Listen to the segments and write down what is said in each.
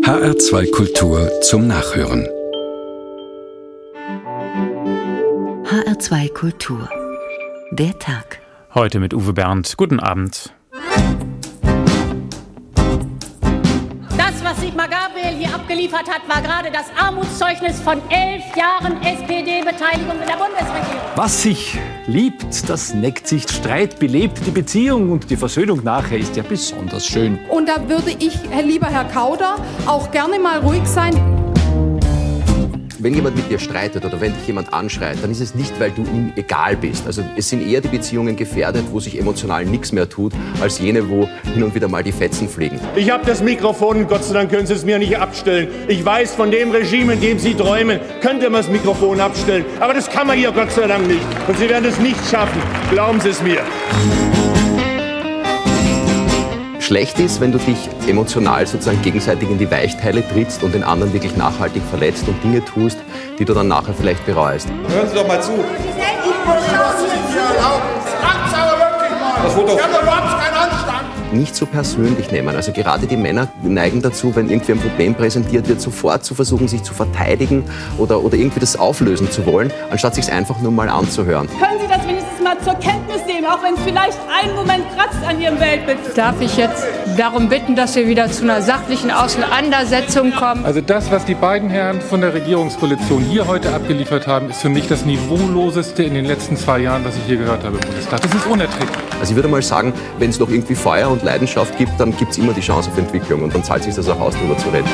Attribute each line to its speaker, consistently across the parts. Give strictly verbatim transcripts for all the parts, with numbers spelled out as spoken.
Speaker 1: H R zwei Kultur zum Nachhören.
Speaker 2: H R zwei Kultur. Der Tag.
Speaker 3: Heute mit Uwe Bernd. Guten Abend.
Speaker 4: Das, was Sigmar Gabriel hier abgeliefert hat, war gerade das Armutszeugnis von elf Jahren S P D-Beteiligung in der Bundesregierung.
Speaker 5: Was sich liebt, das neckt sich. Streit belebt die Beziehung und die Versöhnung nachher ist ja besonders schön.
Speaker 6: Und da würde ich, lieber Herr Kauder, auch gerne mal ruhig sein.
Speaker 7: Wenn jemand mit dir streitet oder wenn dich jemand anschreit, dann ist es nicht, weil du ihm egal bist. Also es sind eher die Beziehungen gefährdet, wo sich emotional nichts mehr tut, als jene, wo hin und wieder mal die Fetzen fliegen.
Speaker 8: Ich habe das Mikrofon, Gott sei Dank können Sie es mir nicht abstellen. Ich weiß, von dem Regime, in dem Sie träumen, könnte man das Mikrofon abstellen. Aber das kann man hier Gott sei Dank nicht. Und Sie werden es nicht schaffen. Glauben Sie es mir.
Speaker 7: Schlecht ist, wenn du dich emotional sozusagen gegenseitig in die Weichteile trittst und den anderen wirklich nachhaltig verletzt und Dinge tust, die du dann nachher vielleicht bereust.
Speaker 9: Hören Sie doch mal zu.
Speaker 8: Das Foto.
Speaker 7: Nicht so persönlich nehmen. Also gerade die Männer neigen dazu, wenn irgendwie ein Problem präsentiert wird, sofort zu versuchen, sich zu verteidigen oder, oder irgendwie das auflösen zu wollen, anstatt sich es einfach nur mal anzuhören.
Speaker 4: Können Sie das wenigstens mal zur Kenntnis nehmen, auch wenn es vielleicht einen Moment kratzt an Ihrem Weltbild?
Speaker 10: Darf ich jetzt darum bitten, dass wir wieder zu einer sachlichen Auseinandersetzung kommen?
Speaker 11: Also das, was die beiden Herren von der Regierungskoalition hier heute abgeliefert haben, ist für mich das Niveauloseste in den letzten zwei Jahren, was ich hier gehört habe im Bundestag. Das ist unerträglich.
Speaker 7: Also ich würde mal sagen, wenn es noch irgendwie Feuer und Leidenschaft gibt, dann gibt es immer die Chance auf Entwicklung und dann zahlt sich das auch aus, darüber zu reden.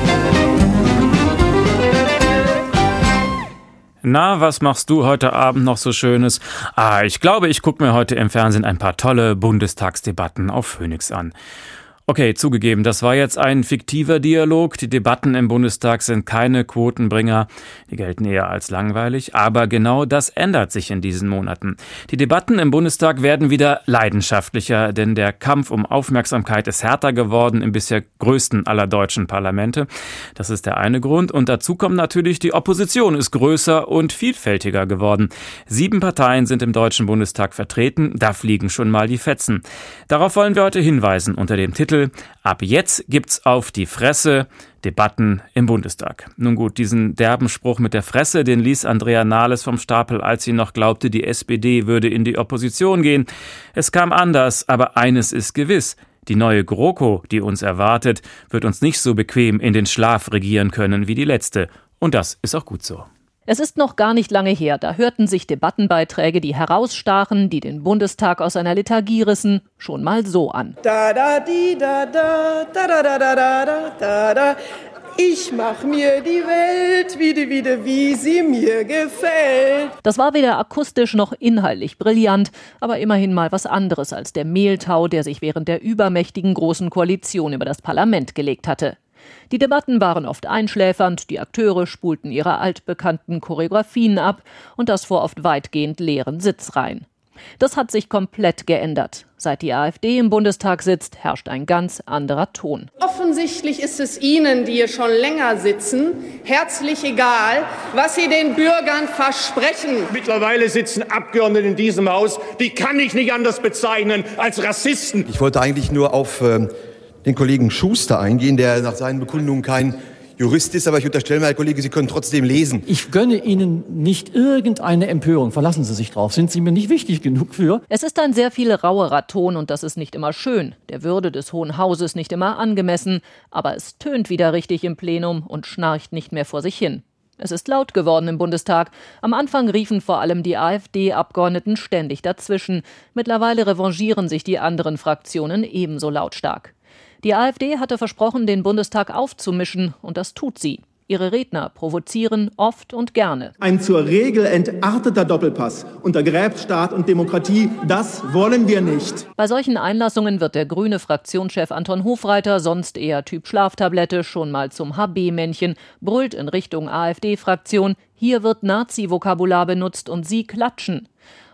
Speaker 3: Na, was machst du heute Abend noch so Schönes? Ah, ich glaube, ich gucke mir heute im Fernsehen ein paar tolle Bundestagsdebatten auf Phoenix an. Okay, zugegeben, das war jetzt ein fiktiver Dialog. Die Debatten im Bundestag sind keine Quotenbringer. Die gelten eher als langweilig. Aber genau das ändert sich in diesen Monaten. Die Debatten im Bundestag werden wieder leidenschaftlicher, denn der Kampf um Aufmerksamkeit ist härter geworden im bisher größten aller deutschen Parlamente. Das ist der eine Grund. Und dazu kommt natürlich, die Opposition ist größer und vielfältiger geworden. Sieben Parteien sind im Deutschen Bundestag vertreten. Da fliegen schon mal die Fetzen. Darauf wollen wir heute hinweisen unter dem Titel Ab jetzt gibt's auf die Fresse Debatten im Bundestag. Nun gut, diesen derben Spruch mit der Fresse, den ließ Andrea Nahles vom Stapel, als sie noch glaubte, die S P D würde in die Opposition gehen. Es kam anders, aber eines ist gewiss. Die neue GroKo, die uns erwartet, wird uns nicht so bequem in den Schlaf regieren können wie die letzte. Und das ist auch gut so.
Speaker 12: Es ist noch gar nicht lange her, da hörten sich Debattenbeiträge, die herausstachen, die den Bundestag aus einer Lethargie rissen, schon mal so an.
Speaker 6: Da da di da da da da da da da da da. Ich mach mir die Welt wieder wieder, wie sie mir gefällt.
Speaker 12: Das war weder akustisch noch inhaltlich brillant, aber immerhin mal was anderes als der Mehltau, der sich während der übermächtigen Großen Koalition über das Parlament gelegt hatte. Die Debatten waren oft einschläfernd, die Akteure spulten ihre altbekannten Choreografien ab und das vor oft weitgehend leeren Sitzreihen. Das hat sich komplett geändert. Seit die AfD im Bundestag sitzt, herrscht ein ganz anderer Ton.
Speaker 6: Offensichtlich ist es Ihnen, die hier schon länger sitzen, herzlich egal, was Sie den Bürgern versprechen.
Speaker 8: Mittlerweile sitzen Abgeordnete in diesem Haus, die kann ich nicht anders bezeichnen als Rassisten.
Speaker 9: Ich wollte eigentlich nur auf äh, den Kollegen Schuster eingehen, der nach seinen Bekundungen kein Jurist ist, aber ich unterstelle mal, Herr Kollege, Sie können trotzdem lesen.
Speaker 5: Ich gönne Ihnen nicht irgendeine Empörung. Verlassen Sie sich drauf. Sind Sie mir nicht wichtig genug für?
Speaker 12: Es ist ein sehr viel rauerer Ton und das ist nicht immer schön. Der Würde des Hohen Hauses nicht immer angemessen. Aber es tönt wieder richtig im Plenum und schnarcht nicht mehr vor sich hin. Es ist laut geworden im Bundestag. Am Anfang riefen vor allem die AfD-Abgeordneten ständig dazwischen. Mittlerweile revanchieren sich die anderen Fraktionen ebenso lautstark. Die AfD hatte versprochen, den Bundestag aufzumischen, und das tut sie. Ihre Redner provozieren oft und gerne.
Speaker 13: Ein zur Regel entarteter Doppelpass untergräbt Staat und Demokratie, das wollen wir nicht.
Speaker 12: Bei solchen Einlassungen wird der grüne Fraktionschef Anton Hofreiter, sonst eher Typ Schlaftablette, schon mal zum H B-Männchen, brüllt in Richtung AfD-Fraktion, hier wird Nazi-Vokabular benutzt und sie klatschen.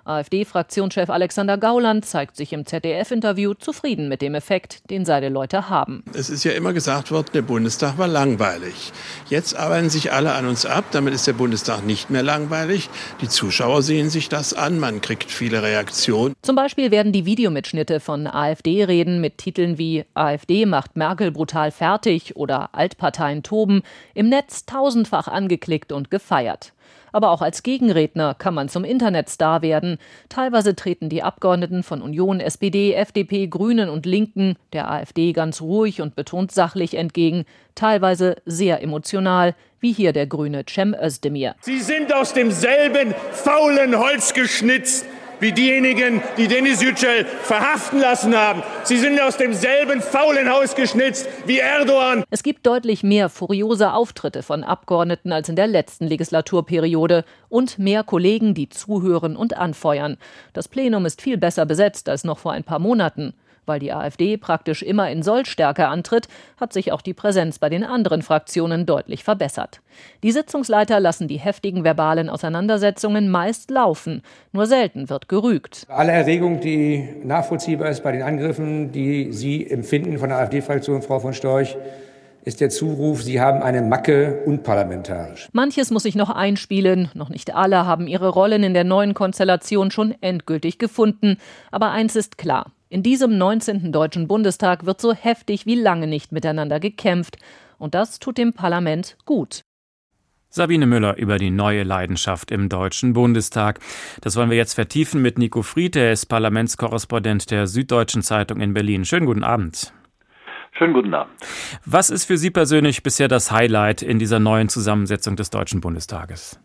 Speaker 12: AfD-Fraktionschef Alexander Gauland zeigt sich im Z D F-Interview zufrieden mit dem Effekt, den seine Leute haben.
Speaker 14: Es ist ja immer gesagt worden, der Bundestag war langweilig. Jetzt arbeiten sich alle an uns ab, damit ist der Bundestag nicht mehr langweilig. Die Zuschauer sehen sich das an, man kriegt viele Reaktionen.
Speaker 12: Zum Beispiel werden die Videomitschnitte von AfD-Reden mit Titeln wie „AfD macht Merkel brutal fertig" oder „Altparteien toben" im Netz tausendfach angeklickt und gefeiert. Aber auch als Gegenredner kann man zum Internetstar werden. Teilweise treten die Abgeordneten von Union, S P D, F D P, Grünen und Linken der AfD ganz ruhig und betont sachlich entgegen, teilweise sehr emotional, wie hier der Grüne Cem Özdemir.
Speaker 8: Sie sind aus demselben faulen Holz geschnitzt wie diejenigen, die Deniz Yücel verhaften lassen haben. Sie sind aus demselben faulen Haus geschnitzt wie Erdogan.
Speaker 12: Es gibt deutlich mehr furiose Auftritte von Abgeordneten als in der letzten Legislaturperiode und mehr Kollegen, die zuhören und anfeuern. Das Plenum ist viel besser besetzt als noch vor ein paar Monaten. Weil die AfD praktisch immer in Sollstärke antritt, hat sich auch die Präsenz bei den anderen Fraktionen deutlich verbessert. Die Sitzungsleiter lassen die heftigen verbalen Auseinandersetzungen meist laufen. Nur selten wird gerügt.
Speaker 15: Alle Erregung, die nachvollziehbar ist bei den Angriffen, die Sie empfinden von der AfD-Fraktion, Frau von Storch, ist der Zuruf, Sie haben eine Macke, unparlamentarisch.
Speaker 12: Manches muss sich noch einspielen. Noch nicht alle haben ihre Rollen in der neuen Konstellation schon endgültig gefunden. Aber eins ist klar. In diesem neunzehnten Deutschen Bundestag wird so heftig wie lange nicht miteinander gekämpft. Und das tut dem Parlament gut.
Speaker 3: Sabine Müller über die neue Leidenschaft im Deutschen Bundestag. Das wollen wir jetzt vertiefen mit Nico Fried, er ist Parlamentskorrespondent der Süddeutschen Zeitung in Berlin. Schönen guten Abend.
Speaker 16: Schönen guten Abend.
Speaker 3: Was ist für Sie persönlich bisher das Highlight in dieser neuen Zusammensetzung des Deutschen Bundestages?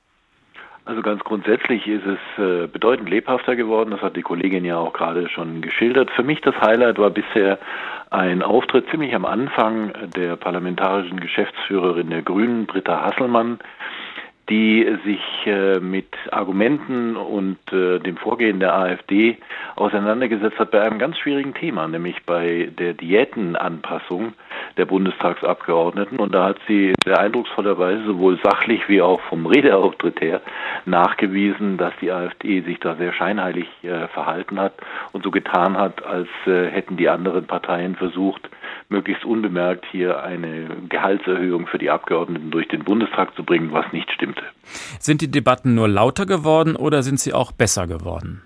Speaker 16: Also ganz grundsätzlich ist es äh, bedeutend lebhafter geworden. Das hat die Kollegin ja auch gerade schon geschildert. Für mich das Highlight war bisher ein Auftritt ziemlich am Anfang der parlamentarischen Geschäftsführerin der Grünen, Britta Hasselmann, die sich äh, mit Argumenten und äh, dem Vorgehen der AfD auseinandergesetzt hat bei einem ganz schwierigen Thema, nämlich bei der Diätenanpassung der Bundestagsabgeordneten. Und da hat sie sehr eindrucksvollerweise sowohl sachlich wie auch vom Redeauftritt her nachgewiesen, dass die AfD sich da sehr scheinheilig äh, verhalten hat und so getan hat, als äh, hätten die anderen Parteien versucht, möglichst unbemerkt hier eine Gehaltserhöhung für die Abgeordneten durch den Bundestag zu bringen, was nicht stimmte.
Speaker 3: Sind die Debatten nur lauter geworden oder sind sie auch besser geworden?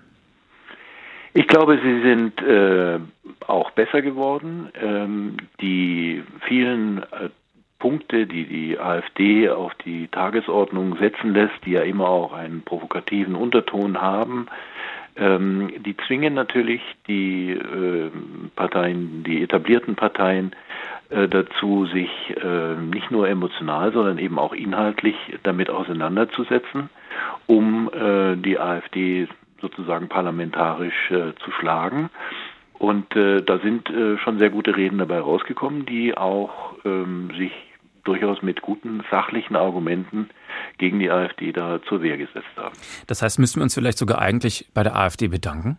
Speaker 16: Ich glaube, sie sind äh, auch besser geworden. Ähm, die vielen äh, Punkte, die die AfD auf die Tagesordnung setzen lässt, die ja immer auch einen provokativen Unterton haben, ähm, die zwingen natürlich die äh, Parteien, die etablierten Parteien äh, dazu, sich äh, nicht nur emotional, sondern eben auch inhaltlich damit auseinanderzusetzen, um äh, die AfD sozusagen parlamentarisch äh, zu schlagen. Und äh, da sind äh, schon sehr gute Reden dabei rausgekommen, die auch ähm, sich durchaus mit guten sachlichen Argumenten gegen die AfD da zur Wehr gesetzt haben.
Speaker 3: Das heißt, müssen wir uns vielleicht sogar eigentlich bei der AfD bedanken?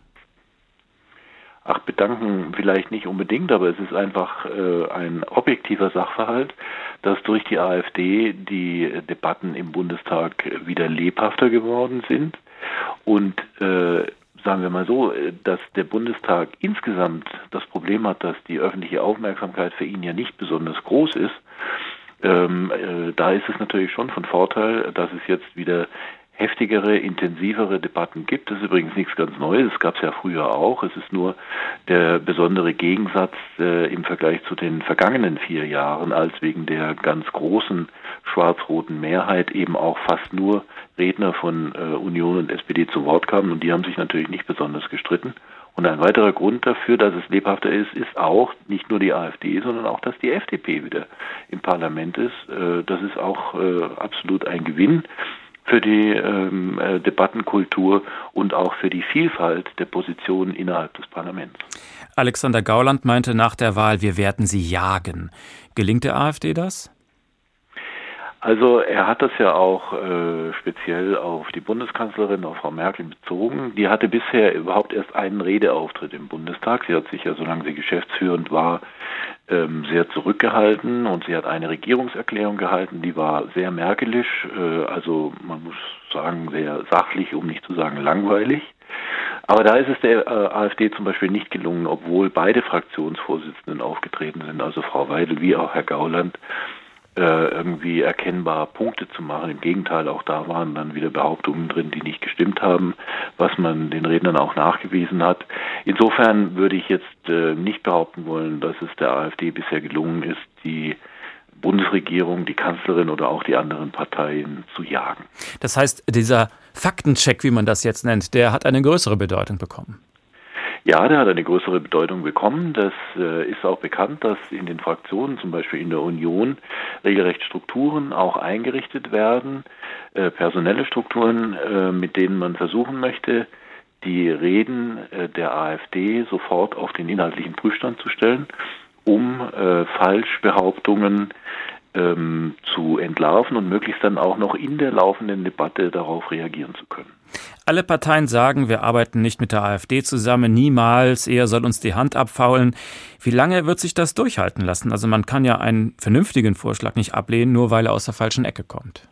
Speaker 16: Ach, bedanken vielleicht nicht unbedingt, aber es ist einfach äh, ein objektiver Sachverhalt, dass durch die AfD die Debatten im Bundestag wieder lebhafter geworden sind. Und äh, sagen wir mal so, dass der Bundestag insgesamt das Problem hat, dass die öffentliche Aufmerksamkeit für ihn ja nicht besonders groß ist. Ähm, äh, da ist es natürlich schon von Vorteil, dass es jetzt wieder heftigere, intensivere Debatten gibt. Das ist übrigens nichts ganz Neues, das gab es ja früher auch. Es ist nur der besondere Gegensatz äh, im Vergleich zu den vergangenen vier Jahren, als wegen der ganz großen schwarz-roten Mehrheit eben auch fast nur Redner von äh, Union und S P D zu Wort kamen und die haben sich natürlich nicht besonders gestritten. Und ein weiterer Grund dafür, dass es lebhafter ist, ist auch nicht nur die AfD, sondern auch, dass die F D P wieder im Parlament ist. Äh, das ist auch äh, absolut ein Gewinn für die ähm, äh, Debattenkultur und auch für die Vielfalt der Positionen innerhalb des Parlaments.
Speaker 3: Alexander Gauland meinte nach der Wahl, wir werden sie jagen. Gelingt der AfD das?
Speaker 16: Also er hat das ja auch äh, speziell auf die Bundeskanzlerin, auf Frau Merkel bezogen. Die hatte bisher überhaupt erst einen Redeauftritt im Bundestag. Sie hat sich ja, solange sie geschäftsführend war, ähm, sehr zurückgehalten und sie hat eine Regierungserklärung gehalten, die war sehr merkelisch. Äh, also man muss sagen, sehr sachlich, um nicht zu sagen langweilig. Aber da ist es der äh, AfD zum Beispiel nicht gelungen, obwohl beide Fraktionsvorsitzenden aufgetreten sind, also Frau Weidel wie auch Herr Gauland, äh, irgendwie erkennbar Punkte zu machen. Im Gegenteil, auch da waren dann wieder Behauptungen drin, die nicht gestimmt haben, was man den Rednern auch nachgewiesen hat. Insofern würde ich jetzt äh, nicht behaupten wollen, dass es der AfD bisher gelungen ist, die Bundesregierung, die Kanzlerin oder auch die anderen Parteien zu jagen.
Speaker 3: Das heißt, dieser Faktencheck, wie man das jetzt nennt, der hat eine größere Bedeutung bekommen.
Speaker 16: Ja, der hat eine größere Bedeutung bekommen. Das äh, ist auch bekannt, dass in den Fraktionen, zum Beispiel in der Union, regelrecht Strukturen auch eingerichtet werden, äh, personelle Strukturen, äh, mit denen man versuchen möchte, die Reden äh, der AfD sofort auf den inhaltlichen Prüfstand zu stellen, um äh, Falschbehauptungen ähm, zu entlarven und möglichst dann auch noch in der laufenden Debatte darauf reagieren zu können.
Speaker 3: Alle Parteien sagen, wir arbeiten nicht mit der AfD zusammen, niemals, eher soll uns die Hand abfaulen. Wie lange wird sich das durchhalten lassen? Also man kann ja einen vernünftigen Vorschlag nicht ablehnen, nur weil er aus der falschen Ecke kommt.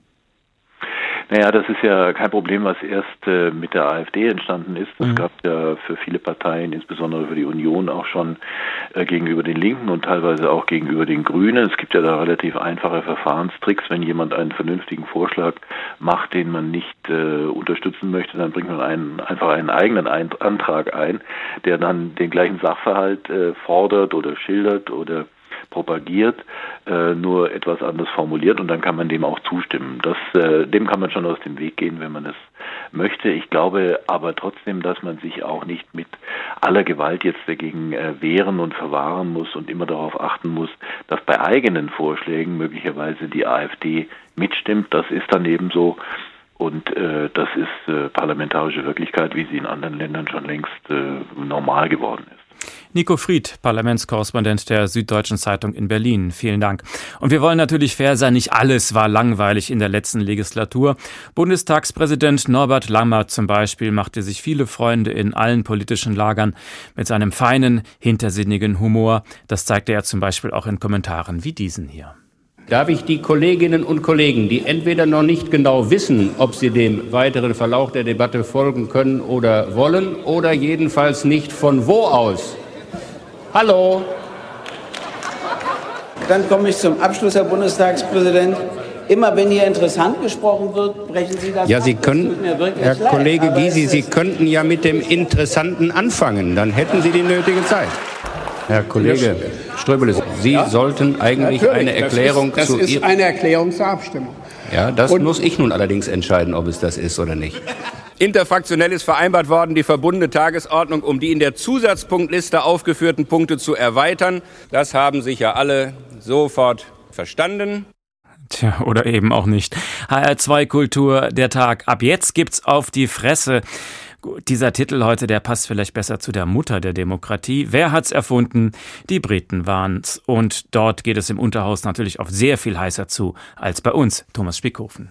Speaker 16: Naja, das ist ja kein Problem, was erst äh, mit der AfD entstanden ist. Es mhm. gab ja für viele Parteien, insbesondere für die Union, auch schon äh, gegenüber den Linken und teilweise auch gegenüber den Grünen. Es gibt ja da relativ einfache Verfahrenstricks. Wenn jemand einen vernünftigen Vorschlag macht, den man nicht äh, unterstützen möchte, dann bringt man einen, einfach einen eigenen ein- Antrag ein, der dann den gleichen Sachverhalt äh, fordert oder schildert oder propagiert, äh, nur etwas anders formuliert, und dann kann man dem auch zustimmen. Das, äh, dem kann man schon aus dem Weg gehen, wenn man es möchte. Ich glaube aber trotzdem, dass man sich auch nicht mit aller Gewalt jetzt dagegen äh, wehren und verwahren muss und immer darauf achten muss, dass bei eigenen Vorschlägen möglicherweise die AfD mitstimmt. Das ist dann eben so. Und äh, das ist äh, parlamentarische Wirklichkeit, wie sie in anderen Ländern schon längst äh, normal geworden ist.
Speaker 3: Nico Fried, Parlamentskorrespondent der Süddeutschen Zeitung in Berlin. Vielen Dank. Und wir wollen natürlich fair sein, nicht alles war langweilig in der letzten Legislatur. Bundestagspräsident Norbert Lammert zum Beispiel machte sich viele Freunde in allen politischen Lagern mit seinem feinen, hintersinnigen Humor. Das zeigte er zum Beispiel auch in Kommentaren wie diesen hier.
Speaker 17: Darf ich die Kolleginnen und Kollegen, die entweder noch nicht genau wissen, ob sie dem weiteren Verlauf der Debatte folgen können oder wollen, oder jedenfalls nicht von wo aus? Hallo?
Speaker 18: Dann komme ich zum Abschluss, Herr Bundestagspräsident. Immer wenn hier interessant gesprochen wird, brechen Sie das
Speaker 17: Ja,
Speaker 18: ab.
Speaker 17: Sie können, Herr
Speaker 18: leid,
Speaker 17: Kollege Gysi, Sie
Speaker 18: ist
Speaker 17: könnten ja mit dem Interessanten anfangen. Dann hätten Sie die nötige Zeit. Herr Kollege Ströbele, Sie ja? sollten eigentlich Natürlich. eine Erklärung
Speaker 19: das ist, das
Speaker 17: zu...
Speaker 19: Das ist eine Erklärung zur Abstimmung.
Speaker 17: Ja, das Und muss ich nun allerdings entscheiden, ob es das ist oder nicht.
Speaker 20: Interfraktionell ist vereinbart worden, die verbundene Tagesordnung um die in der Zusatzpunktliste aufgeführten Punkte zu erweitern. Das haben sicher alle sofort verstanden.
Speaker 3: Tja, oder eben auch nicht. H R zwei Kultur, der Tag. Ab jetzt gibt's auf die Fresse. Gut, dieser Titel heute, der passt vielleicht besser zu der Mutter der Demokratie. Wer hat's erfunden? Die Briten waren's. Und dort geht es im Unterhaus natürlich oft sehr viel heißer zu als bei uns. Thomas Spickhofen.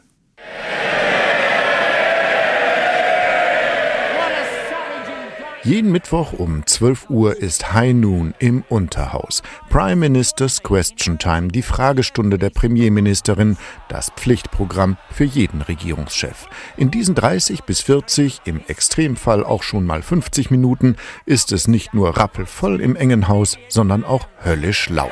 Speaker 21: Jeden Mittwoch um zwölf Uhr ist High Noon im Unterhaus. Prime Minister's Question Time, die Fragestunde der Premierministerin, das Pflichtprogramm für jeden Regierungschef. In diesen dreißig bis vierzig, im Extremfall auch schon mal fünfzig Minuten, ist es nicht nur rappelvoll im engen Haus, sondern auch höllisch laut.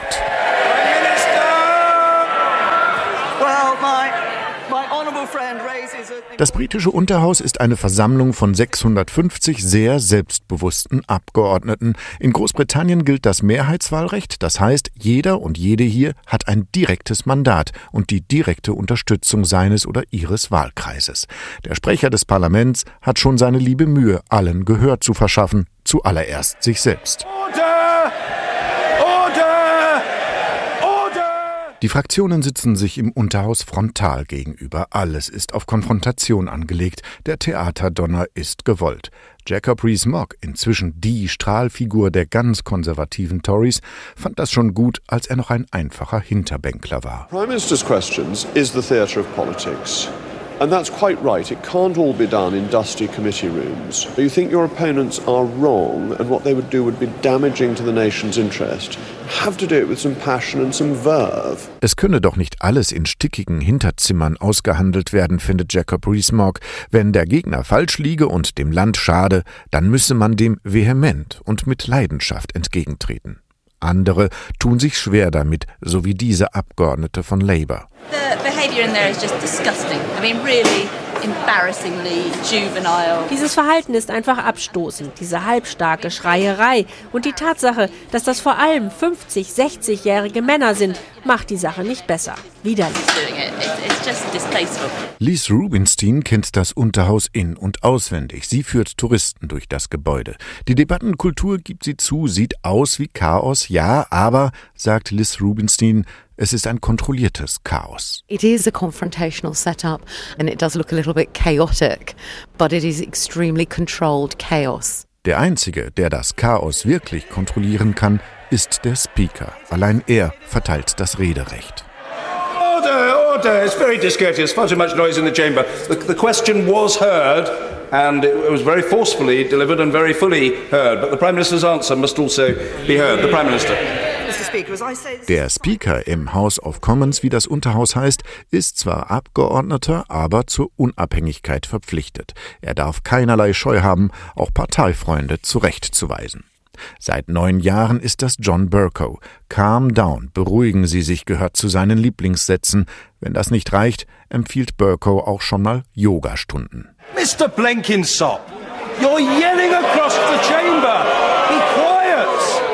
Speaker 21: Das britische Unterhaus ist eine Versammlung von sechshundertfünfzig sehr selbstbewussten Abgeordneten. In Großbritannien gilt das Mehrheitswahlrecht, das heißt, jeder und jede hier hat ein direktes Mandat und die direkte Unterstützung seines oder ihres Wahlkreises. Der Sprecher des Parlaments hat schon seine liebe Mühe, allen Gehör zu verschaffen, zuallererst sich selbst. Die Fraktionen sitzen sich im Unterhaus frontal gegenüber. Alles ist auf Konfrontation angelegt. Der Theaterdonner ist gewollt. Jacob Rees-Mogg, inzwischen die Strahlfigur der ganz konservativen Tories, fand das schon gut, als er noch ein einfacher Hinterbänkler war.
Speaker 22: Prime Minister's Questions is the theatre of politics.
Speaker 1: And that's quite right. It can't all be done in dusty committee rooms. But you think your opponents are wrong, and what they would do would be damaging to the nation's interest. You have to do it with some passion and some verve.
Speaker 21: Es könne doch nicht alles in stickigen Hinterzimmern ausgehandelt werden, findet Jacob Rees-Mogg. Wenn der Gegner falsch liege und dem Land schade, dann müsse man dem vehement und mit Leidenschaft entgegentreten. Andere tun sich schwer damit, so wie diese Abgeordnete von Labour.
Speaker 22: The behavior in there is just disgusting. I mean, really embarrassingly juvenile.
Speaker 23: Dieses Verhalten ist einfach abstoßend, diese halbstarke Schreierei. Und die Tatsache, dass das vor allem fünfzig-, sechzigjährige Männer sind, macht die Sache nicht besser. Widerlich.
Speaker 21: Lise Rubinstein kennt das Unterhaus in- und auswendig. Sie führt Touristen durch das Gebäude. Die Debattenkultur, gibt sie zu, sieht aus wie Chaos, ja, aber, sagt Lise Rubinstein, es ist ein kontrolliertes Chaos.
Speaker 2: It is a confrontational setup and it does look a little bit chaotic, but it is extremely controlled chaos.
Speaker 21: Der Einzige, der das Chaos wirklich kontrollieren kann, ist der Speaker. Allein er verteilt das Rederecht.
Speaker 24: Order, order. It's very discourteous. Far too much noise in the chamber. The, the question was heard and it was very forcefully delivered and very fully heard. But the Prime Minister's answer must also be heard. The Prime Minister.
Speaker 21: Der Speaker im House of Commons, wie das Unterhaus heißt, ist zwar Abgeordneter, aber zur Unabhängigkeit verpflichtet. Er darf keinerlei Scheu haben, auch Parteifreunde zurechtzuweisen. Seit neun Jahren ist das John Bercow. Calm down, beruhigen Sie sich, gehört zu seinen Lieblingssätzen. Wenn das nicht reicht, empfiehlt Bercow auch schon mal Yogastunden.
Speaker 24: Mister Blenkinsop, you're yelling across the chamber. Be quiet.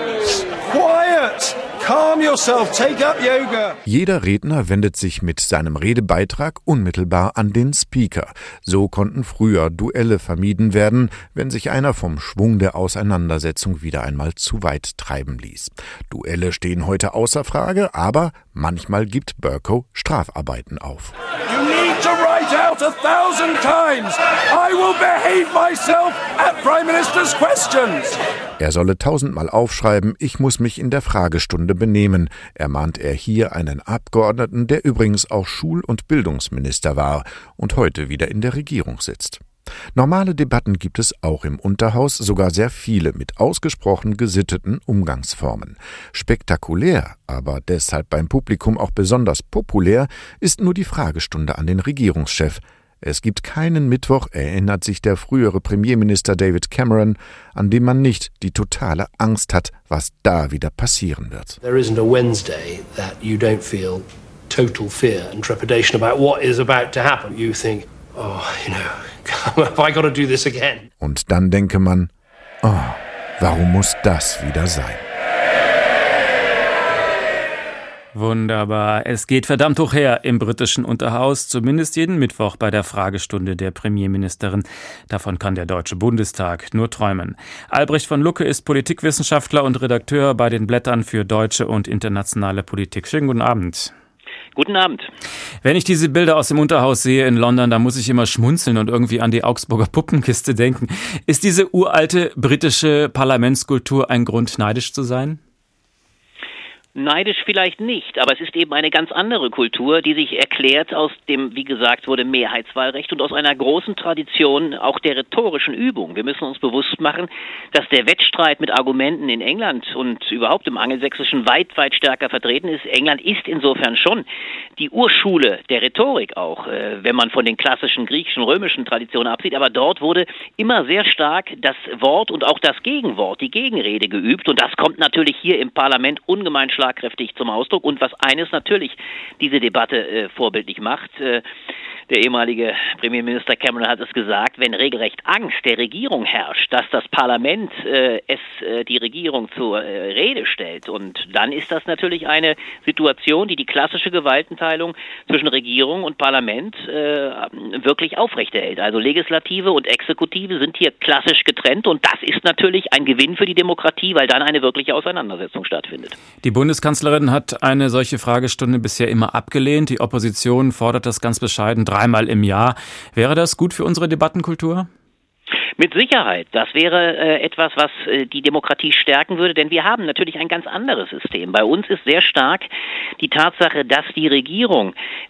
Speaker 24: Quiet. Calm yourself. Take up yoga.
Speaker 21: Jeder Redner wendet sich mit seinem Redebeitrag unmittelbar an den Speaker. So konnten früher Duelle vermieden werden, wenn sich einer vom Schwung der Auseinandersetzung wieder einmal zu weit treiben ließ. Duelle stehen heute außer Frage, aber manchmal gibt Bercow Strafarbeiten auf.
Speaker 24: You need to write out a thousand times. I will behave myself at Prime Minister's questions.
Speaker 21: Er solle tausendmal aufschreiben, ich muss mich in der Fragestunde benehmen, ermahnt er hier einen Abgeordneten, der übrigens auch Schul- und Bildungsminister war und heute wieder in der Regierung sitzt. Normale Debatten gibt es auch im Unterhaus, sogar sehr viele mit ausgesprochen gesitteten Umgangsformen. Spektakulär, aber deshalb beim Publikum auch besonders populär, ist nur die Fragestunde an den Regierungschef. Es gibt keinen Mittwoch, erinnert sich der frühere Premierminister David Cameron, an dem man nicht die totale Angst hat, was da wieder passieren wird.
Speaker 25: There isn't a Wednesday that you don't feel total fear and trepidation about what is about to happen. You think, oh, you know, have I got to do this again?
Speaker 21: Und dann denke man, oh, warum muss das wieder sein?
Speaker 3: Wunderbar. Es geht verdammt hoch her im britischen Unterhaus, zumindest jeden Mittwoch bei der Fragestunde der Premierministerin. Davon kann der Deutsche Bundestag nur träumen. Albrecht von Lucke ist Politikwissenschaftler und Redakteur bei den Blättern für deutsche und internationale Politik. Schönen guten Abend.
Speaker 26: Guten Abend.
Speaker 3: Wenn ich diese Bilder aus dem Unterhaus sehe in London, da muss ich immer schmunzeln und irgendwie an die Augsburger Puppenkiste denken. Ist diese uralte britische Parlamentskultur ein Grund, neidisch zu sein?
Speaker 26: Neidisch vielleicht nicht, aber es ist eben eine ganz andere Kultur, die sich erklärt aus dem, wie gesagt wurde, Mehrheitswahlrecht und aus einer großen Tradition auch der rhetorischen Übung. Wir müssen uns bewusst machen, dass der Wettstreit mit Argumenten in England und überhaupt im Angelsächsischen weit, weit stärker vertreten ist. England ist insofern schon die Urschule der Rhetorik auch, wenn man von den klassischen griechischen, römischen Traditionen absieht. Aber dort wurde immer sehr stark das Wort und auch das Gegenwort, die Gegenrede geübt. Und das kommt natürlich hier im Parlament ungemein schlagkräftig zum Ausdruck. Und was eines natürlich diese Debatte äh, vorbildlich macht, äh, der ehemalige Premierminister Cameron hat es gesagt, wenn regelrecht Angst der Regierung herrscht, dass das Parlament äh, es äh, die Regierung zur äh, Rede stellt. Und dann ist das natürlich eine Situation, die die klassische Gewaltenteilung zwischen Regierung und Parlament äh, wirklich aufrechterhält. Also Legislative und Exekutive sind hier klassisch getrennt und das ist natürlich ein Gewinn für die Demokratie, weil dann eine wirkliche Auseinandersetzung stattfindet.
Speaker 3: Die Bundeskanzlerin hat eine solche Fragestunde bisher immer abgelehnt. Die Opposition fordert das ganz bescheiden dreimal im Jahr. Wäre das gut für unsere Debattenkultur?
Speaker 26: Mit Sicherheit. Das wäre äh, etwas, was äh, die Demokratie stärken würde, denn wir haben natürlich ein ganz anderes System. Bei uns ist sehr stark die Tatsache, dass die Regierung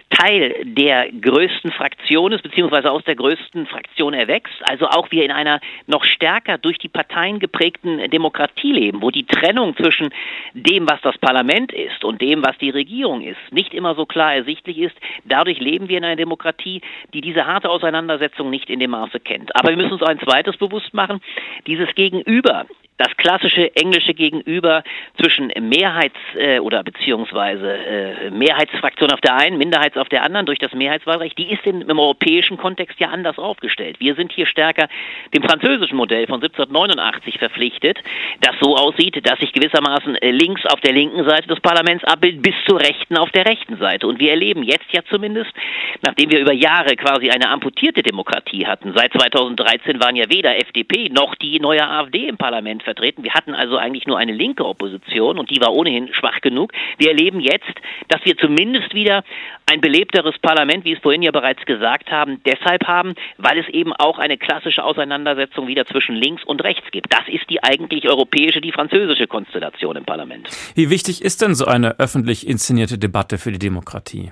Speaker 26: Teil der größten Fraktion ist, beziehungsweise aus der größten Fraktion erwächst, also auch wir in einer noch stärker durch die Parteien geprägten Demokratie leben, wo die Trennung zwischen dem, was das Parlament ist und dem, was die Regierung ist, nicht immer so klar ersichtlich ist. Dadurch leben wir in einer Demokratie, die diese harte Auseinandersetzung nicht in dem Maße kennt. Aber wir müssen uns ein zweites bewusst machen, dieses Gegenüber, das klassische englische Gegenüber zwischen Mehrheits- äh, oder beziehungsweise äh, Mehrheitsfraktion auf der einen, Minderheits auf der anderen durch das Mehrheitswahlrecht, die ist in, im europäischen Kontext ja anders aufgestellt. Wir sind hier stärker dem französischen Modell von siebzehnhundertneunundachtzig verpflichtet, das so aussieht, dass sich gewissermaßen links auf der linken Seite des Parlaments abbildet, bis zur rechten auf der rechten Seite. Und wir erleben jetzt ja zumindest, nachdem wir über Jahre quasi eine amputierte Demokratie hatten, seit zweitausenddreizehn waren ja weder F D P noch die neue AfD im Parlament vertreten. Wir hatten also eigentlich nur eine linke Opposition und die war ohnehin schwach genug. Wir erleben jetzt, dass wir zumindest wieder ein belebteres Parlament, wie es vorhin ja bereits gesagt haben, deshalb haben, weil es eben auch eine klassische Auseinandersetzung wieder zwischen links und rechts gibt. Das ist die eigentlich europäische, die französische Konstellation im Parlament.
Speaker 3: Wie wichtig ist denn so eine öffentlich inszenierte Debatte für die Demokratie?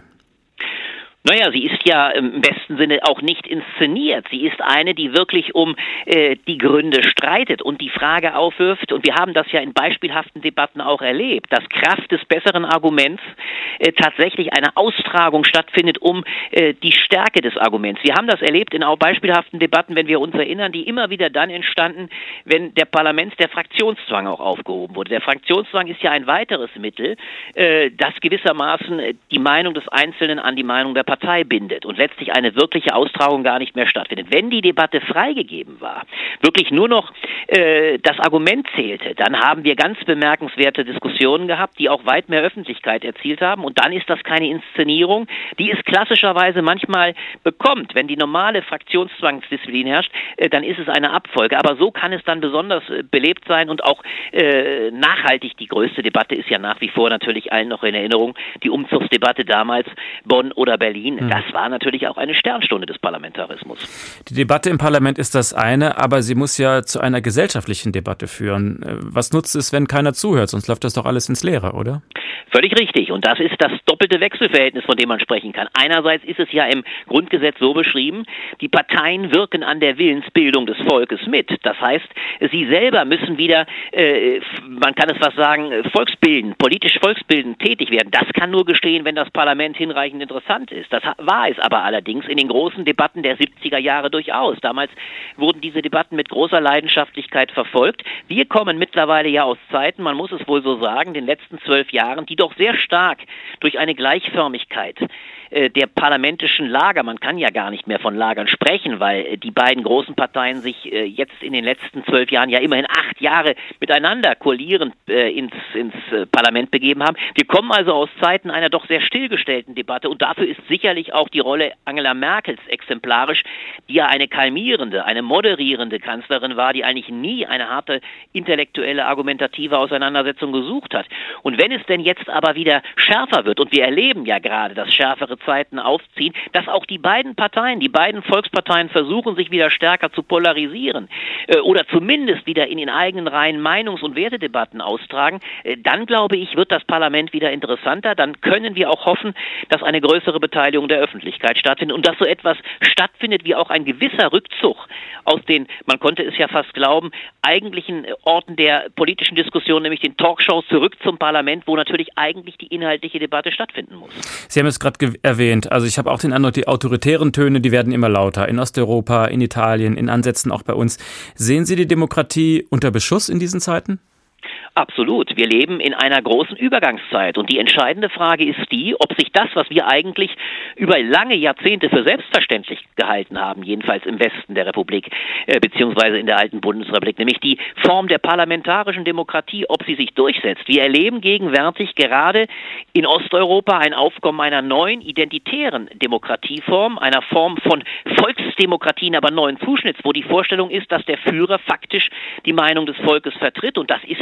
Speaker 26: Naja, sie ist ja im besten Sinne auch nicht inszeniert. Sie ist eine, die wirklich um äh, die Gründe streitet und die Frage aufwirft, und wir haben das ja in beispielhaften Debatten auch erlebt, dass Kraft des besseren Arguments äh, tatsächlich eine Austragung stattfindet um äh, die Stärke des Arguments. Wir haben das erlebt in auch beispielhaften Debatten, wenn wir uns erinnern, die immer wieder dann entstanden, wenn der Parlaments-, der Fraktionszwang auch aufgehoben wurde. Der Fraktionszwang ist ja ein weiteres Mittel, äh, das gewissermaßen die Meinung des Einzelnen an die Meinung der Partei bindet und letztlich eine wirkliche Austragung gar nicht mehr stattfindet. Wenn die Debatte freigegeben war, wirklich nur noch äh, das Argument zählte, dann haben wir ganz bemerkenswerte Diskussionen gehabt, die auch weit mehr Öffentlichkeit erzielt haben, und dann ist das keine Inszenierung, die es klassischerweise manchmal bekommt. Wenn die normale Fraktionszwangsdisziplin herrscht, äh, dann ist es eine Abfolge, aber so kann es dann besonders äh, belebt sein und auch äh, nachhaltig. Die größte Debatte ist ja nach wie vor natürlich allen noch in Erinnerung, die Umzugsdebatte damals, Bonn oder Berlin. Das war natürlich auch eine Sternstunde des Parlamentarismus.
Speaker 3: Die Debatte im Parlament ist das eine, aber sie muss ja zu einer gesellschaftlichen Debatte führen. Was nutzt es, wenn keiner zuhört? Sonst läuft das doch alles ins Leere, oder?
Speaker 26: Völlig richtig. Und das ist das doppelte Wechselverhältnis, von dem man sprechen kann. Einerseits ist es ja im Grundgesetz so beschrieben, die Parteien wirken an der Willensbildung des Volkes mit. Das heißt, sie selber müssen wieder, äh, man kann es was sagen, volksbildend, politisch volksbildend tätig werden. Das kann nur geschehen, wenn das Parlament hinreichend interessant ist. Das war es aber allerdings in den großen Debatten der siebziger Jahre durchaus. Damals wurden diese Debatten mit großer Leidenschaftlichkeit verfolgt. Wir kommen mittlerweile ja aus Zeiten, man muss es wohl so sagen, den letzten zwölf Jahren, die doch sehr stark durch eine Gleichförmigkeit äh, der parlamentischen Lager, man kann ja gar nicht mehr von Lagern sprechen, weil äh, die beiden großen Parteien sich äh, jetzt in den letzten zwölf Jahren ja immerhin acht Jahre miteinander koalierend äh, ins, ins äh, Parlament begeben haben. Wir kommen also aus Zeiten einer doch sehr stillgestellten Debatte, und dafür ist sicherlich auch die Rolle Angela Merkels exemplarisch, die ja eine kalmierende, eine moderierende Kanzlerin war, die eigentlich nie eine harte intellektuelle, argumentative Auseinandersetzung gesucht hat. Und wenn es denn jetzt aber wieder schärfer wird, und wir erleben ja gerade, dass schärfere Zeiten aufziehen, dass auch die beiden Parteien, die beiden Volksparteien versuchen, sich wieder stärker zu polarisieren äh, oder zumindest wieder in den eigenen Reihen Meinungs- und Wertedebatten austragen, äh, dann glaube ich, wird das Parlament wieder interessanter. Dann können wir auch hoffen, dass eine größere Beteiligung der Öffentlichkeit stattfindet und dass so etwas stattfindet wie auch ein gewisser Rückzug aus den, man konnte es ja fast glauben, eigentlichen Orten der politischen Diskussion, nämlich den Talkshows, zurück zum Parlament, wo natürlich eigentlich die inhaltliche Debatte stattfinden muss.
Speaker 3: Sie haben es gerade ge- erwähnt, also ich habe auch den Eindruck, die autoritären Töne, die werden immer lauter, in Osteuropa, in Italien, in Ansätzen auch bei uns. Sehen Sie die Demokratie unter Beschuss in diesen Zeiten?
Speaker 26: Absolut. Wir leben in einer großen Übergangszeit, und die entscheidende Frage ist die, ob sich das, was wir eigentlich über lange Jahrzehnte für selbstverständlich gehalten haben, jedenfalls im Westen der Republik, äh, beziehungsweise in der alten Bundesrepublik, nämlich die Form der parlamentarischen Demokratie, ob sie sich durchsetzt. Wir erleben gegenwärtig gerade in Osteuropa ein Aufkommen einer neuen identitären Demokratieform, einer Form von Volksdemokratien, aber neuen Zuschnitts, wo die Vorstellung ist, dass der Führer faktisch die Meinung des Volkes vertritt, und das ist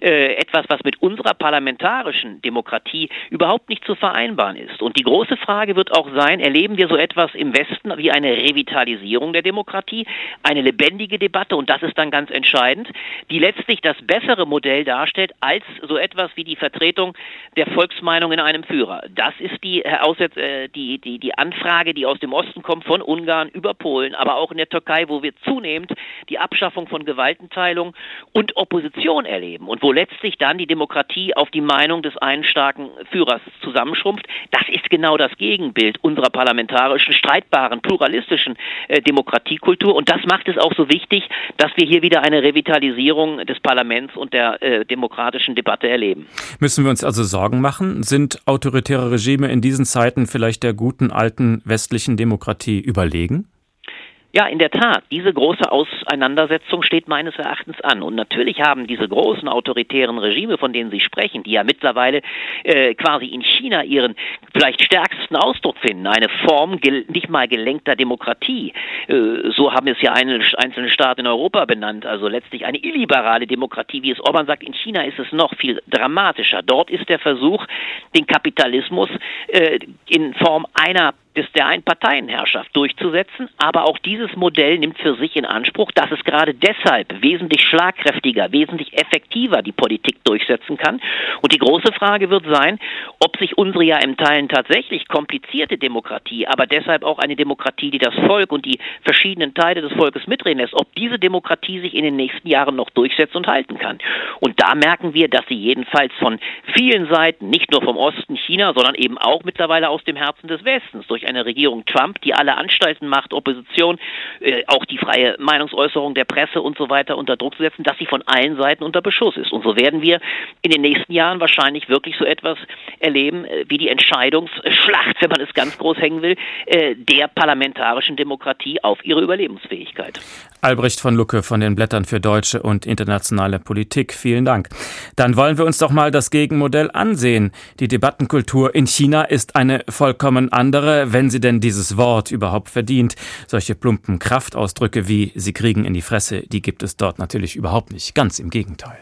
Speaker 26: äh, etwas, was mit unserer parlamentarischen Demokratie überhaupt nicht zu vereinbaren ist. Und die große Frage wird auch sein, erleben wir so etwas im Westen wie eine Revitalisierung der Demokratie, eine lebendige Debatte, und das ist dann ganz entscheidend, die letztlich das bessere Modell darstellt als so etwas wie die Vertretung der Volksmeinung in einem Führer. Das ist die, äh, Aussetz, äh, die, die, die Anfrage, die aus dem Osten kommt, von Ungarn über Polen, aber auch in der Türkei, wo wir zunehmend die Abschaffung von Gewaltenteilung und Opposition erleben und wo letztlich dann die Demokratie auf die Meinung des einen starken Führers zusammenschrumpft. Das ist genau das Gegenbild unserer parlamentarischen, streitbaren, pluralistischen äh, Demokratiekultur, und das macht es auch so wichtig, dass wir hier wieder eine Revitalisierung des Parlaments und der äh, demokratischen Debatte erleben.
Speaker 3: Müssen wir uns also Sorgen machen? Sind autoritäre Regime in diesen Zeiten vielleicht der guten alten westlichen Demokratie überlegen?
Speaker 26: Ja, in der Tat. Diese große Auseinandersetzung steht meines Erachtens an. Und natürlich haben diese großen autoritären Regime, von denen Sie sprechen, die ja mittlerweile äh, quasi in China ihren vielleicht stärksten Ausdruck finden, eine Form gel- nicht mal gelenkter Demokratie. Äh, so haben es ja eine, einzelne Staaten in Europa benannt, also letztlich eine illiberale Demokratie, wie es Orban sagt. In China ist es noch viel dramatischer. Dort ist der Versuch, den Kapitalismus äh, in Form einer des der Einparteienherrschaft durchzusetzen, aber auch dieses Modell nimmt für sich in Anspruch, dass es gerade deshalb wesentlich schlagkräftiger, wesentlich effektiver die Politik durchsetzen kann. Und die große Frage wird sein, ob sich unsere ja im Teilen tatsächlich komplizierte Demokratie, aber deshalb auch eine Demokratie, die das Volk und die verschiedenen Teile des Volkes mitreden lässt, ob diese Demokratie sich in den nächsten Jahren noch durchsetzt und halten kann. Und da merken wir, dass sie jedenfalls von vielen Seiten, nicht nur vom Osten China, sondern eben auch mittlerweile aus dem Herzen des Westens, durch eine Regierung Trump, die alle Anstalten macht, Opposition, äh, auch die freie Meinungsäußerung der Presse und so weiter unter Druck zu setzen, dass sie von allen Seiten unter Beschuss ist. Und so werden wir in den nächsten Jahren wahrscheinlich wirklich so etwas erleben, äh, wie die Entscheidungsschlacht, wenn man es ganz groß hängen will, äh, der parlamentarischen Demokratie auf ihre Überlebensfähigkeit.
Speaker 3: Albrecht von Lucke von den Blättern für deutsche und internationale Politik. Vielen Dank. Dann wollen wir uns doch mal das Gegenmodell ansehen. Die Debattenkultur in China ist eine vollkommen andere, wenn sie denn dieses Wort überhaupt verdient. Solche plumpen Kraftausdrücke wie "Sie kriegen in die Fresse", die gibt es dort natürlich überhaupt nicht. Ganz im Gegenteil.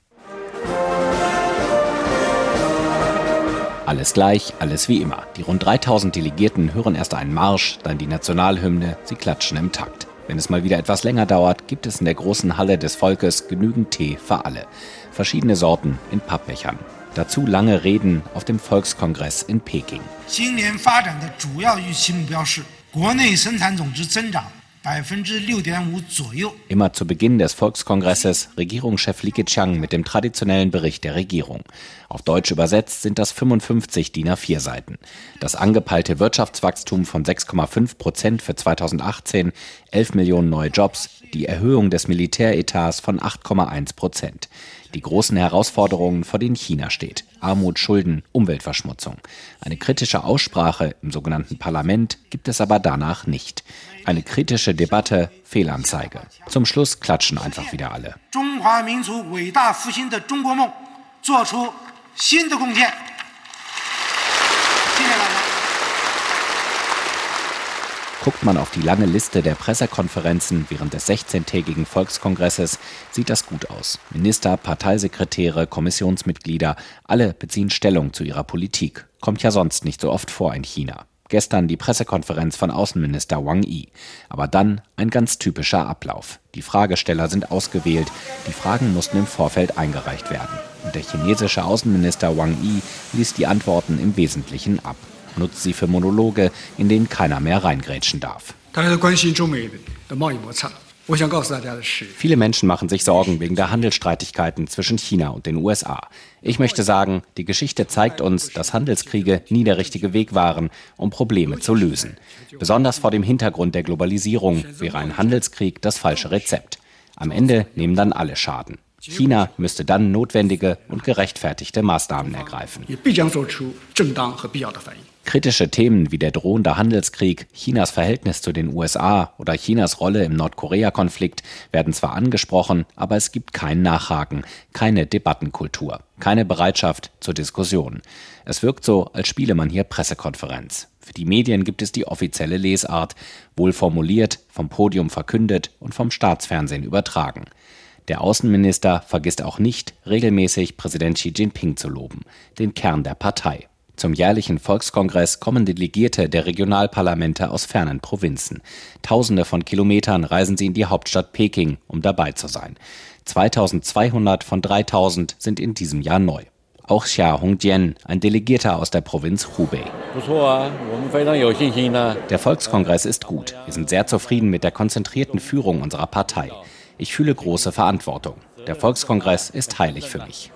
Speaker 4: Alles gleich, alles wie immer. Die rund dreitausend Delegierten hören erst einen Marsch, dann die Nationalhymne, sie klatschen im Takt. Wenn es mal wieder etwas länger dauert, gibt es in der großen Halle des Volkes genügend Tee für alle. Verschiedene Sorten in Pappbechern. Dazu lange Reden auf dem Volkskongress in Peking. Immer zu Beginn des Volkskongresses Regierungschef Li Keqiang mit dem traditionellen Bericht der Regierung. Auf Deutsch übersetzt sind das fünfundfünfzig D I N A vier Seiten. Das angepeilte Wirtschaftswachstum von sechs Komma fünf Prozent für zweitausendachtzehn, elf Millionen neue Jobs, die Erhöhung des Militäretats von acht Komma eins Prozent. Die großen Herausforderungen, vor denen China steht. Armut, Schulden, Umweltverschmutzung. Eine kritische Aussprache im sogenannten Parlament gibt es aber danach nicht. Eine kritische Debatte, Fehlanzeige. Zum Schluss klatschen einfach wieder alle. Guckt man auf die lange Liste der Pressekonferenzen während des sechzehntägigen Volkskongresses, sieht das gut aus. Minister, Parteisekretäre, Kommissionsmitglieder, alle beziehen Stellung zu ihrer Politik. Kommt ja sonst nicht so oft vor in China. Gestern die Pressekonferenz von Außenminister Wang Yi. Aber dann ein ganz typischer Ablauf. Die Fragesteller sind ausgewählt, die Fragen mussten im Vorfeld eingereicht werden. Und der chinesische Außenminister Wang Yi liest die Antworten im Wesentlichen ab. Nutzt sie für Monologe, in denen keiner mehr reingrätschen darf. Viele Menschen machen sich Sorgen wegen der Handelsstreitigkeiten zwischen China und den U S A. Ich möchte sagen, die Geschichte zeigt uns, dass Handelskriege nie der richtige Weg waren, um Probleme zu lösen. Besonders vor dem Hintergrund der Globalisierung wäre ein Handelskrieg das falsche Rezept. Am Ende nehmen dann alle Schaden. China müsste dann notwendige und gerechtfertigte Maßnahmen ergreifen. Kritische Themen wie der drohende Handelskrieg, Chinas Verhältnis zu den U S A oder Chinas Rolle im Nordkorea-Konflikt werden zwar angesprochen, aber es gibt kein Nachhaken, keine Debattenkultur, keine Bereitschaft zur Diskussion. Es wirkt so, als spiele man hier Pressekonferenz. Für die Medien gibt es die offizielle Lesart, wohl formuliert, vom Podium verkündet und vom Staatsfernsehen übertragen. Der Außenminister vergisst auch nicht, regelmäßig Präsident Xi Jinping zu loben, den Kern der Partei. Zum jährlichen Volkskongress kommen Delegierte der Regionalparlamente aus fernen Provinzen. Tausende von Kilometern reisen sie in die Hauptstadt Peking, um dabei zu sein. zweitausendzweihundert von dreitausend sind in diesem Jahr neu. Auch Xia Hongjian, ein Delegierter aus der Provinz Hubei. Der Volkskongress ist gut. Wir sind sehr zufrieden mit der konzentrierten Führung unserer Partei. Ich fühle große Verantwortung. Der Volkskongress ist heilig für mich.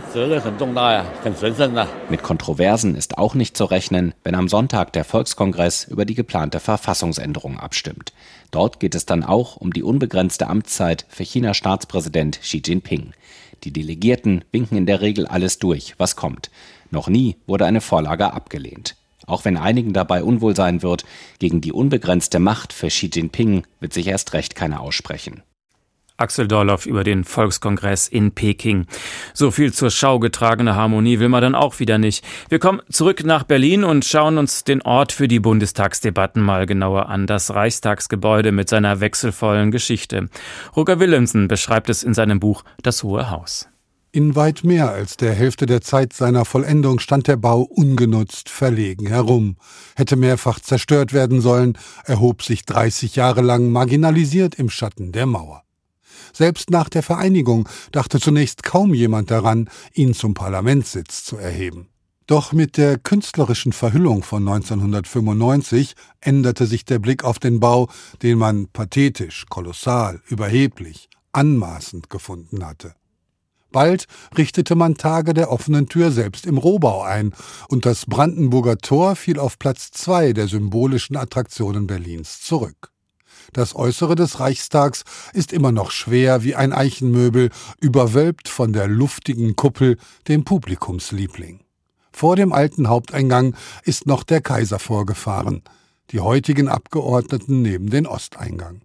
Speaker 4: Mit Kontroversen ist auch nicht zu rechnen, wenn am Sonntag der Volkskongress über die geplante Verfassungsänderung abstimmt. Dort geht es dann auch um die unbegrenzte Amtszeit für Chinas Staatspräsident Xi Jinping. Die Delegierten winken in der Regel alles durch, was kommt. Noch nie wurde eine Vorlage abgelehnt. Auch wenn einigen dabei unwohl sein wird, gegen die unbegrenzte Macht für Xi Jinping wird sich erst recht keiner aussprechen.
Speaker 3: Axel Dorloff über den Volkskongress in Peking. So viel zur Schau getragene Harmonie will man dann auch wieder nicht. Wir kommen zurück nach Berlin und schauen uns den Ort für die Bundestagsdebatten mal genauer an. Das Reichstagsgebäude mit seiner wechselvollen Geschichte. Roger Willemsen beschreibt es in seinem Buch Das Hohe Haus.
Speaker 5: In weit mehr als der Hälfte der Zeit seiner Vollendung stand der Bau ungenutzt, verlegen herum. Hätte mehrfach zerstört werden sollen, erhob sich dreißig Jahre lang marginalisiert im Schatten der Mauer. Selbst nach der Vereinigung dachte zunächst kaum jemand daran, ihn zum Parlamentssitz zu erheben. Doch mit der künstlerischen Verhüllung von neunzehnhundertfünfundneunzig änderte sich der Blick auf den Bau, den man pathetisch, kolossal, überheblich, anmaßend gefunden hatte. Bald richtete man Tage der offenen Tür selbst im Rohbau ein und das Brandenburger Tor fiel auf Platz zwei der symbolischen Attraktionen Berlins zurück. Das Äußere des Reichstags ist immer noch schwer wie ein Eichenmöbel, überwölbt von der luftigen Kuppel, dem Publikumsliebling. Vor dem alten Haupteingang ist noch der Kaiser vorgefahren, die heutigen Abgeordneten neben den Osteingang.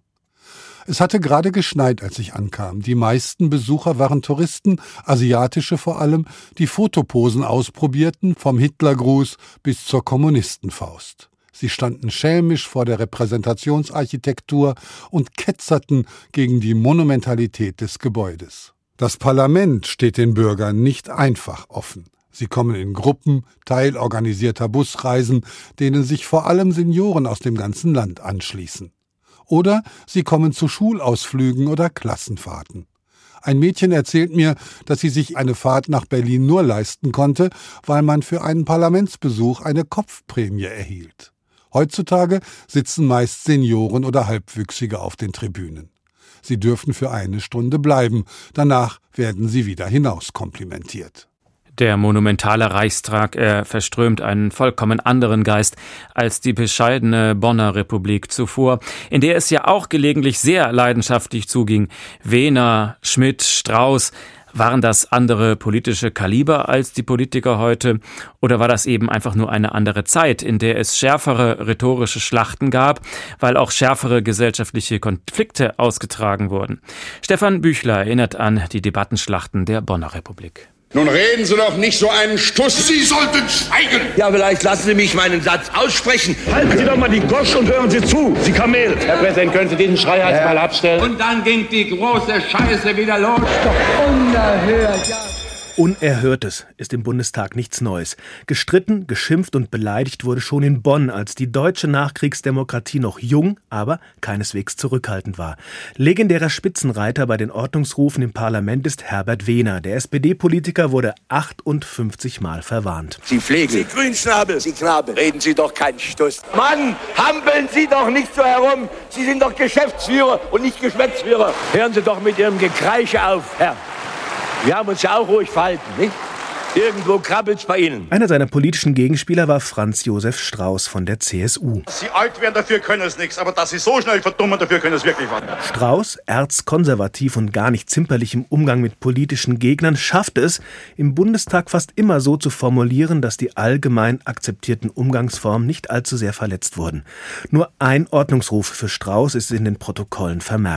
Speaker 5: Es hatte gerade geschneit, als ich ankam. Die meisten Besucher waren Touristen, asiatische vor allem, die Fotoposen ausprobierten, vom Hitlergruß bis zur Kommunistenfaust. Sie standen schelmisch vor der Repräsentationsarchitektur und ketzerten gegen die Monumentalität des Gebäudes. Das Parlament steht den Bürgern nicht einfach offen. Sie kommen in Gruppen, teilorganisierter Busreisen, denen sich vor allem Senioren aus dem ganzen Land anschließen. Oder sie kommen zu Schulausflügen oder Klassenfahrten. Ein Mädchen erzählt mir, dass sie sich eine Fahrt nach Berlin nur leisten konnte, weil man für einen Parlamentsbesuch eine Kopfprämie erhielt. Heutzutage sitzen meist Senioren oder Halbwüchsige auf den Tribünen. Sie dürfen für eine Stunde bleiben, danach werden sie wieder hinauskomplimentiert.
Speaker 3: Der monumentale Reichstag, er verströmt einen vollkommen anderen Geist als die bescheidene Bonner Republik zuvor, in der es ja auch gelegentlich sehr leidenschaftlich zuging. Wehner, Schmidt, Strauß, waren das andere politische Kaliber als die Politiker heute? Oder war das eben einfach nur eine andere Zeit, in der es schärfere rhetorische Schlachten gab, weil auch schärfere gesellschaftliche Konflikte ausgetragen wurden? Stefan Büchler erinnert an die Debattenschlachten der Bonner Republik.
Speaker 6: Nun reden Sie doch nicht so einen Stuss. Sie sollten schweigen.
Speaker 7: Ja, vielleicht lassen Sie mich meinen Satz aussprechen.
Speaker 6: Halten Sie doch mal die Gosch und hören Sie zu, Sie Kamel.
Speaker 7: Herr Präsident, können Sie diesen Schrei jetzt mal abstellen? Und dann ging die große Scheiße wieder los. Doch unerhört, ja.
Speaker 9: Unerhörtes ist im Bundestag nichts Neues. Gestritten, geschimpft und beleidigt wurde schon in Bonn, als die deutsche Nachkriegsdemokratie noch jung, aber keineswegs zurückhaltend war. Legendärer Spitzenreiter bei den Ordnungsrufen im Parlament ist Herbert Wehner. Der S P D-Politiker wurde achtundfünfzig Mal verwarnt.
Speaker 7: Sie Flegel, Sie Grünschnabel, Sie Knabe, reden Sie doch keinen Stuss. Mann, hampeln Sie doch nicht so herum. Sie sind doch Geschäftsführer und nicht Geschwätzführer. Hören Sie doch mit Ihrem Gekreische auf, Herr. Wir haben uns ja auch ruhig verhalten, nicht? Irgendwo krabbelt's bei Ihnen.
Speaker 9: Einer seiner politischen Gegenspieler war Franz Josef Strauß von der C S U.
Speaker 6: Dass Sie alt werden, dafür können es nichts, aber dass Sie so schnell verdummen, dafür können es wirklich was.
Speaker 9: Strauß, erzkonservativ und gar nicht zimperlich im Umgang mit politischen Gegnern, schaffte es, im Bundestag fast immer so zu formulieren, dass die allgemein akzeptierten Umgangsformen nicht allzu sehr verletzt wurden. Nur ein Ordnungsruf für Strauß ist in den Protokollen vermerkt.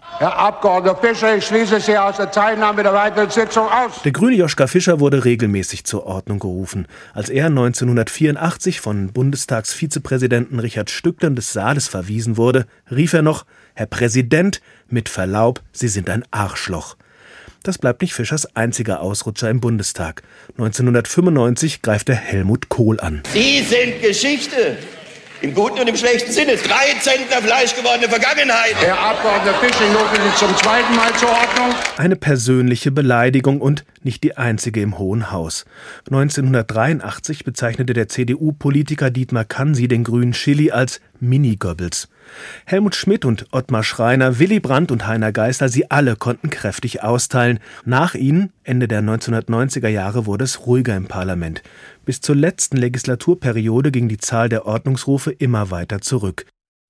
Speaker 19: Herr Abgeordneter Fischer, ich schließe Sie aus der Teilnahme der weiteren Sitzung aus.
Speaker 9: Der Grüne Joschka Fischer wurde regelmäßig zur Ordnung gerufen. Als er neunzehnhundertvierundachtzig von Bundestagsvizepräsidenten Richard Stücklen des Saales verwiesen wurde, rief er noch: Herr Präsident, mit Verlaub, Sie sind ein Arschloch. Das bleibt nicht Fischers einziger Ausrutscher im Bundestag. neunzehnhundertfünfundneunzig greift er Helmut Kohl an.
Speaker 8: Sie sind Geschichte. Im guten und im schlechten Sinne. Drei Zentner Fleisch gewordene Vergangenheit.
Speaker 19: Herr Abgeordneter Fischer, ich rufe Sie zum zweiten Mal zur Ordnung.
Speaker 9: Eine persönliche Beleidigung und nicht die einzige im Hohen Haus. neunzehnhundertdreiundachtzig bezeichnete der C D U-Politiker Dietmar Kansi den grünen Chili als Mini-Goebbels. Helmut Schmidt und Ottmar Schreiner, Willy Brandt und Heiner Geißler, sie alle konnten kräftig austeilen. Nach ihnen, Ende der neunzehnhundertneunziger Jahre, wurde es ruhiger im Parlament. Bis zur letzten Legislaturperiode ging die Zahl der Ordnungsrufe immer weiter zurück.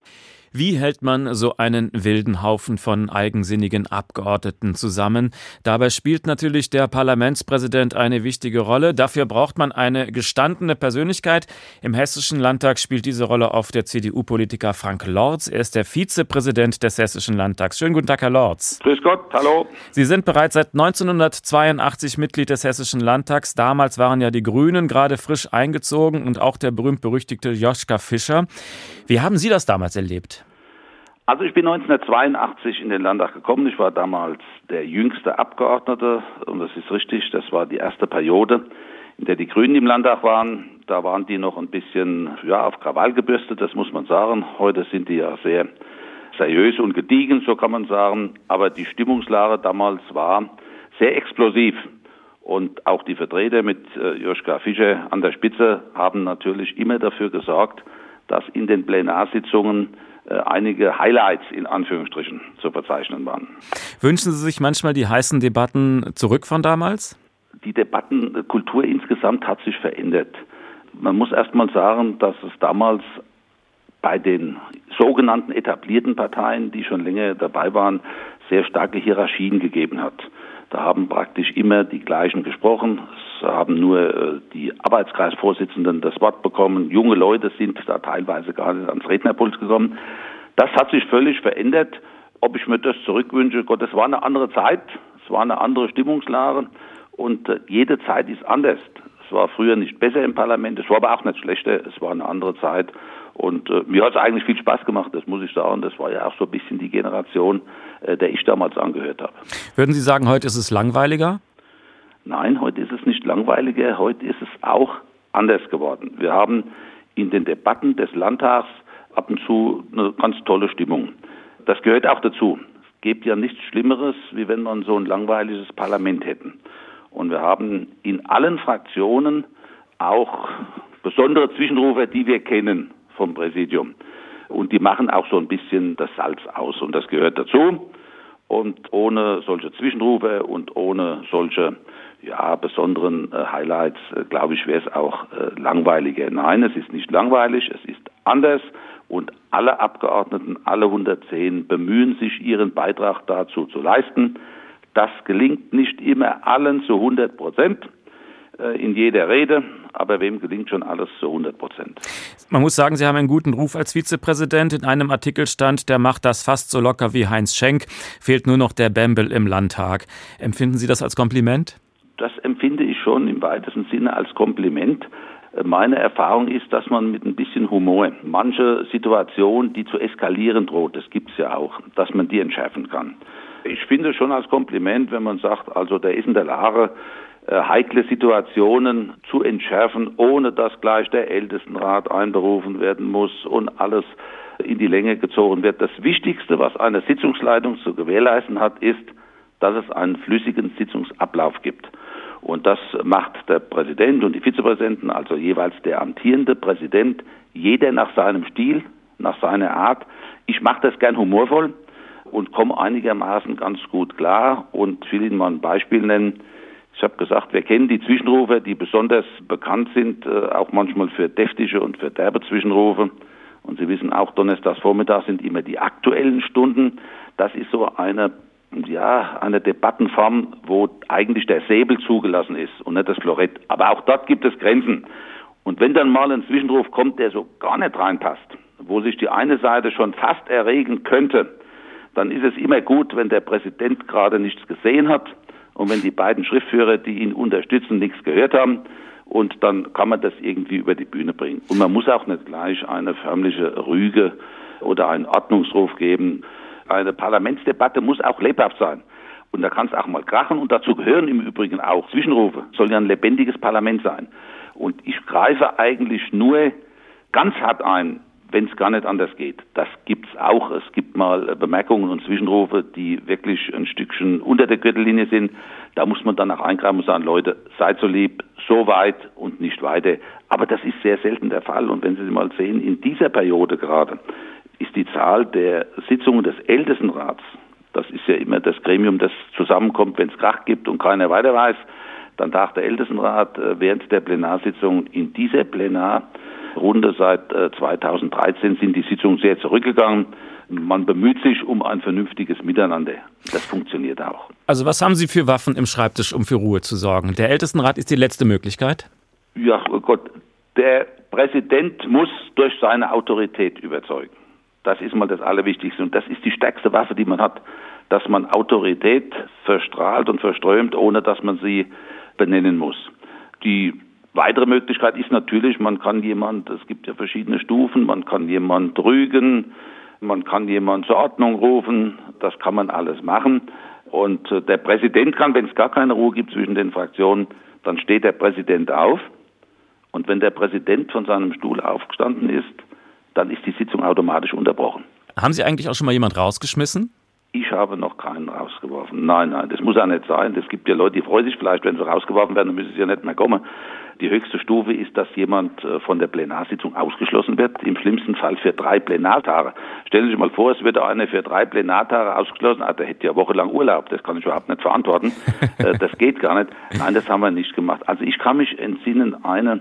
Speaker 3: Wie hält man so einen wilden Haufen von eigensinnigen Abgeordneten zusammen? Dabei spielt natürlich der Parlamentspräsident eine wichtige Rolle. Dafür braucht man eine gestandene Persönlichkeit. Im Hessischen Landtag spielt diese Rolle oft der C D U-Politiker Frank Lorz. Er ist der Vizepräsident des Hessischen Landtags. Schönen guten Tag, Herr Lorz.
Speaker 10: Grüß Gott, hallo.
Speaker 3: Sie sind bereits seit neunzehnhundertzweiundachtzig Mitglied des Hessischen Landtags. Damals waren ja die Grünen gerade frisch eingezogen und auch der berühmt-berüchtigte Joschka Fischer. Wie haben Sie das damals erlebt?
Speaker 10: Also ich bin neunzehnhundertzweiundachtzig in den Landtag gekommen. Ich war damals der jüngste Abgeordnete und das ist richtig, das war die erste Periode, in der die Grünen im Landtag waren. Da waren die noch ein bisschen ja, auf Krawall gebürstet, das muss man sagen. Heute sind die ja sehr seriös und gediegen, so kann man sagen. Aber die Stimmungslage damals war sehr explosiv. Und auch die Vertreter mit äh, Joschka Fischer an der Spitze haben natürlich immer dafür gesorgt, dass in den Plenarsitzungen einige Highlights in Anführungsstrichen zu verzeichnen waren.
Speaker 3: Wünschen Sie sich manchmal die heißen Debatten zurück von damals?
Speaker 10: Die Debattenkultur insgesamt hat sich verändert. Man muss erst mal sagen, dass es damals bei den sogenannten etablierten Parteien, die schon länger dabei waren, sehr starke Hierarchien gegeben hat. Da haben praktisch immer die gleichen gesprochen. Es haben nur die Arbeitskreisvorsitzenden das Wort bekommen. Junge Leute sind da teilweise gar nicht ans Rednerpult gekommen. Das hat sich völlig verändert. Ob ich mir das zurückwünsche, Gott, es war eine andere Zeit. Es war eine andere Stimmungslage. Und jede Zeit ist anders. Es war früher nicht besser im Parlament. Es war aber auch nicht schlechter. Es war eine andere Zeit. Und äh, mir hat es eigentlich viel Spaß gemacht, das muss ich sagen. Das war ja auch so ein bisschen die Generation, äh, der ich damals angehört habe.
Speaker 3: Würden Sie sagen, heute ist es langweiliger?
Speaker 10: Nein, heute ist es nicht langweiliger. Heute ist es auch anders geworden. Wir haben in den Debatten des Landtags ab und zu eine ganz tolle Stimmung. Das gehört auch dazu. Es gibt ja nichts Schlimmeres, wie wenn man so ein langweiliges Parlament hätten. Und wir haben in allen Fraktionen auch besondere Zwischenrufer, die wir kennen vom Präsidium. Und die machen auch so ein bisschen das Salz aus. Und das gehört dazu. Und ohne solche Zwischenrufe und ohne solche ja, besonderen äh, Highlights, äh, glaube ich, wäre es auch äh, langweiliger. Nein, es ist nicht langweilig, es ist anders. Und alle Abgeordneten, alle hundertzehn, bemühen sich, ihren Beitrag dazu zu leisten. Das gelingt nicht immer allen zu hundert Prozent äh, in jeder Rede. Aber wem gelingt schon alles zu hundert Prozent?
Speaker 3: Man muss sagen, Sie haben einen guten Ruf als Vizepräsident. In einem Artikel stand, der macht das fast so locker wie Heinz Schenk. Fehlt nur noch der Bembel im Landtag. Empfinden Sie das als Kompliment?
Speaker 10: Das empfinde ich schon im weitesten Sinne als Kompliment. Meine Erfahrung ist, dass man mit ein bisschen Humor manche Situation, die zu eskalieren droht, das gibt es ja auch, dass man die entschärfen kann. Ich finde schon als Kompliment, wenn man sagt, also der ist in der Lage, heikle Situationen zu entschärfen, ohne dass gleich der Ältestenrat einberufen werden muss und alles in die Länge gezogen wird. Das Wichtigste, was eine Sitzungsleitung zu gewährleisten hat, ist, dass es einen flüssigen Sitzungsablauf gibt. Und das macht der Präsident und die Vizepräsidenten, also jeweils der amtierende Präsident, jeder nach seinem Stil, nach seiner Art. Ich mache das gern humorvoll und komme einigermaßen ganz gut klar und will Ihnen mal ein Beispiel nennen. Ich habe gesagt, wir kennen die Zwischenrufe, die besonders bekannt sind, äh, auch manchmal für deftige und für derbe Zwischenrufe. Und Sie wissen auch, donnerstags Vormittag sind immer die aktuellen Stunden. Das ist so eine, ja, eine Debattenform, wo eigentlich der Säbel zugelassen ist und nicht das Florett. Aber auch dort gibt es Grenzen. Und wenn dann mal ein Zwischenruf kommt, der so gar nicht reinpasst, wo sich die eine Seite schon fast erregen könnte, dann ist es immer gut, wenn der Präsident gerade nichts gesehen hat und wenn die beiden Schriftführer, die ihn unterstützen, nichts gehört haben. Und dann kann man das irgendwie über die Bühne bringen. Und man muss auch nicht gleich eine förmliche Rüge oder einen Ordnungsruf geben. Eine Parlamentsdebatte muss auch lebhaft sein. Und da kann es auch mal krachen. Und dazu gehören im Übrigen auch Zwischenrufe. Soll ja ein lebendiges Parlament sein. Und ich greife eigentlich nur ganz hart ein, wenn es gar nicht anders geht. Das gibt's auch. Es gibt mal Bemerkungen und Zwischenrufe, die wirklich ein Stückchen unter der Gürtellinie sind. Da muss man dann auch eingreifen und sagen, Leute, seid so lieb, so weit und nicht weiter. Aber das ist sehr selten der Fall. Und wenn Sie mal sehen, in dieser Periode gerade ist die Zahl der Sitzungen des Ältestenrats, das ist ja immer das Gremium, das zusammenkommt, wenn es Krach gibt und keiner weiter weiß, dann tagt der Ältestenrat während der Plenarsitzung. In dieser Plenarrunde seit zweitausenddreizehn sind die Sitzungen sehr zurückgegangen. Man bemüht sich um ein vernünftiges Miteinander. Das funktioniert auch.
Speaker 3: Also was haben Sie für Waffen im Schreibtisch, um für Ruhe zu sorgen? Der Ältestenrat ist die letzte Möglichkeit?
Speaker 10: Ja, oh Gott, der Präsident muss durch seine Autorität überzeugen. Das ist mal das Allerwichtigste. Und das ist die stärkste Waffe, die man hat, dass man Autorität verstrahlt und verströmt, ohne dass man sie benennen muss. Die weitere Möglichkeit ist natürlich, man kann jemand, es gibt ja verschiedene Stufen, man kann jemand rügen, man kann jemand zur Ordnung rufen, das kann man alles machen. Und der Präsident kann, wenn es gar keine Ruhe gibt zwischen den Fraktionen, dann steht der Präsident auf. Und wenn der Präsident von seinem Stuhl aufgestanden ist, dann ist die Sitzung automatisch unterbrochen.
Speaker 3: Haben Sie eigentlich auch schon mal jemand rausgeschmissen?
Speaker 10: Ich habe noch keinen rausgeworfen. Nein, nein, das muss auch nicht sein. Es gibt ja Leute, die freuen sich vielleicht, wenn sie rausgeworfen werden, dann müssen sie ja nicht mehr kommen. Die höchste Stufe ist, dass jemand von der Plenarsitzung ausgeschlossen wird, im schlimmsten Fall für drei Plenartage. Stellen Sie sich mal vor, es wird einer für drei Plenartage ausgeschlossen, ah, der hätte ja wochenlang Urlaub, das kann ich überhaupt nicht verantworten. Das geht gar nicht. Nein, das haben wir nicht gemacht. Also ich kann mich entsinnen, eine,